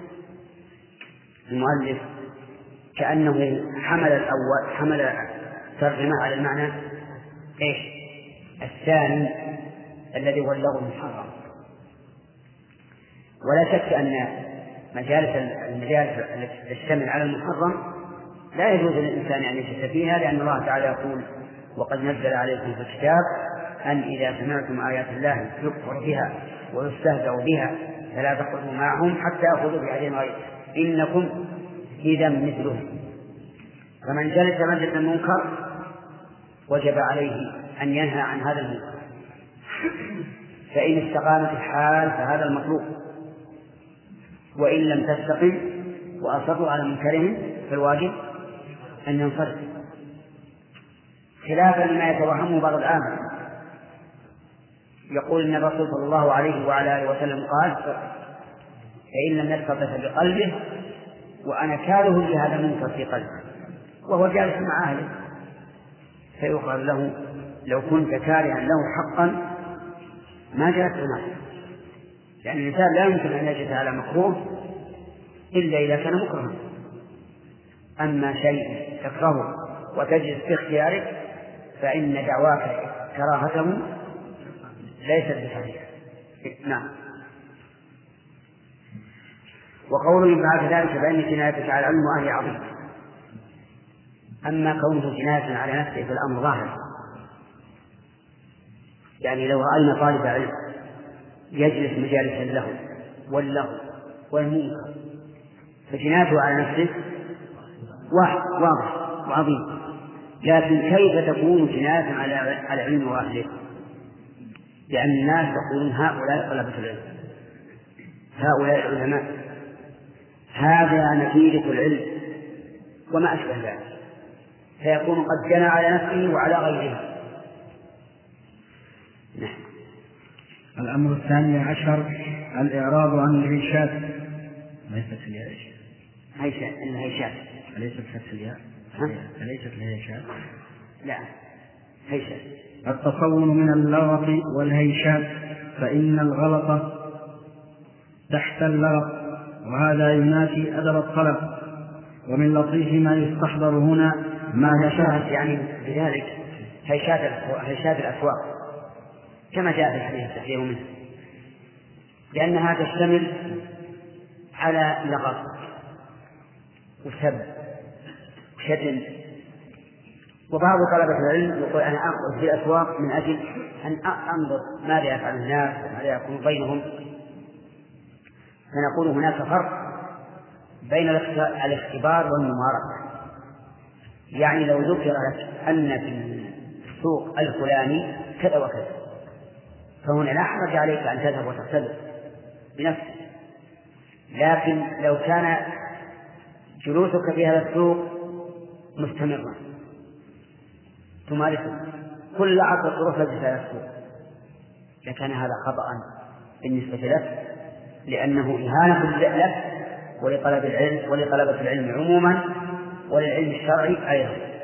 C: المؤلف كأنه حمل الأول حمل ترجمة على المعنى إيش الثاني الذي هو اللغو المحرم. ولا شك أن مجالس المجالس التي تشتمل على المحرم لا يجوز للإنسان أن يجلس فيها، لأن الله تعالى يقول: وقد نزل عليكم في الكتاب أن إذا سمعتم آيات الله يكفر بها ويستهزأ بها فلا تقعدوا معهم حتى يأخذوا بحديث غيره إنكم إذا مثلهم. فمن جلس مجلس المنكر وجب عليه أن ينهى عن هذا المنكر، فإن استقامت الحال فهذا المطلوب، وإن لم تستقم وأصروا على منكرهم فالواجب أن ينصرف، خلافا لما يتوهمه بعض العامة. يقول إن الرسول صلى الله عليه وعلى آله وسلم قال: فإن لم يستطع بقلبه وأنا كاره لهذا المنكر في قلبه، وهو جالس مع أهله، فيقال له: لو كنت كارها له حقا ما جلست معه، لأن الإنسان لا يمكن أن يجلس على مكروه إلا إذا كان مكرها. أما شيء تكرهه وتجلس باختيارك فإن دعواك كراهته ليست بصحيحة. نعم. وقوله بعد ذلك فإن جنايتك على العلم وأهله عظيم. أما كونه جناية على نفسه فالأمر ظاهر، يعني لو رأينا طالب علم يجلس مجالس اللهو واللغو والمنكر فجنايته على نفسه واضح وعظيم، لكن كيف تكون جناية على العلم وأهله؟ لأن الناس يقولون هؤلاء طلبة العلم، هؤلاء العلماء، هذا نتيجة العلم وما أشبه ذلك، فيكون قد جنى على نفسه وعلى غيره،
D: الأمر الثاني عشر الإعراض عن الهيشات. ليست الياء
C: هيشات الهيشات
D: أليست فتح الياء؟ أليست الهيشات؟
C: لا هيشات.
D: التصون من اللغط والهيشات، فإن الغلط تحت اللغط، وهذا ينافي أدب الطلب. ومن لطيف ما يستحضر هنا ما
C: هيشات يعني بذلك هيشات هيشات الأسواق كما جاء في الحديث التحذير منه، لأنها تشتمل على لغط وسب وشتم. وبعض طلبة العلم يقول أنا أخرج في الأسواق من أجل أن أنظر ماذا يفعل الناس وماذا يكون بينهم. فنقول هناك فرق بين الاختبار والممارسة. يعني لو ذكر لك أن في السوق الفلاني كذا وكذا، فهنا لا حرج عليك أن تذهب وتختبر بنفسك. لكن لو كان جلوسك في هذا السوق مستمرا تمارسه كل عشر طرق في هذا السوق، لكان هذا خطأ بالنسبة لك، لأنه إهانة لك ولطلب العلم ولطلبة العلم عموما وللعلم الشرعي أيضا.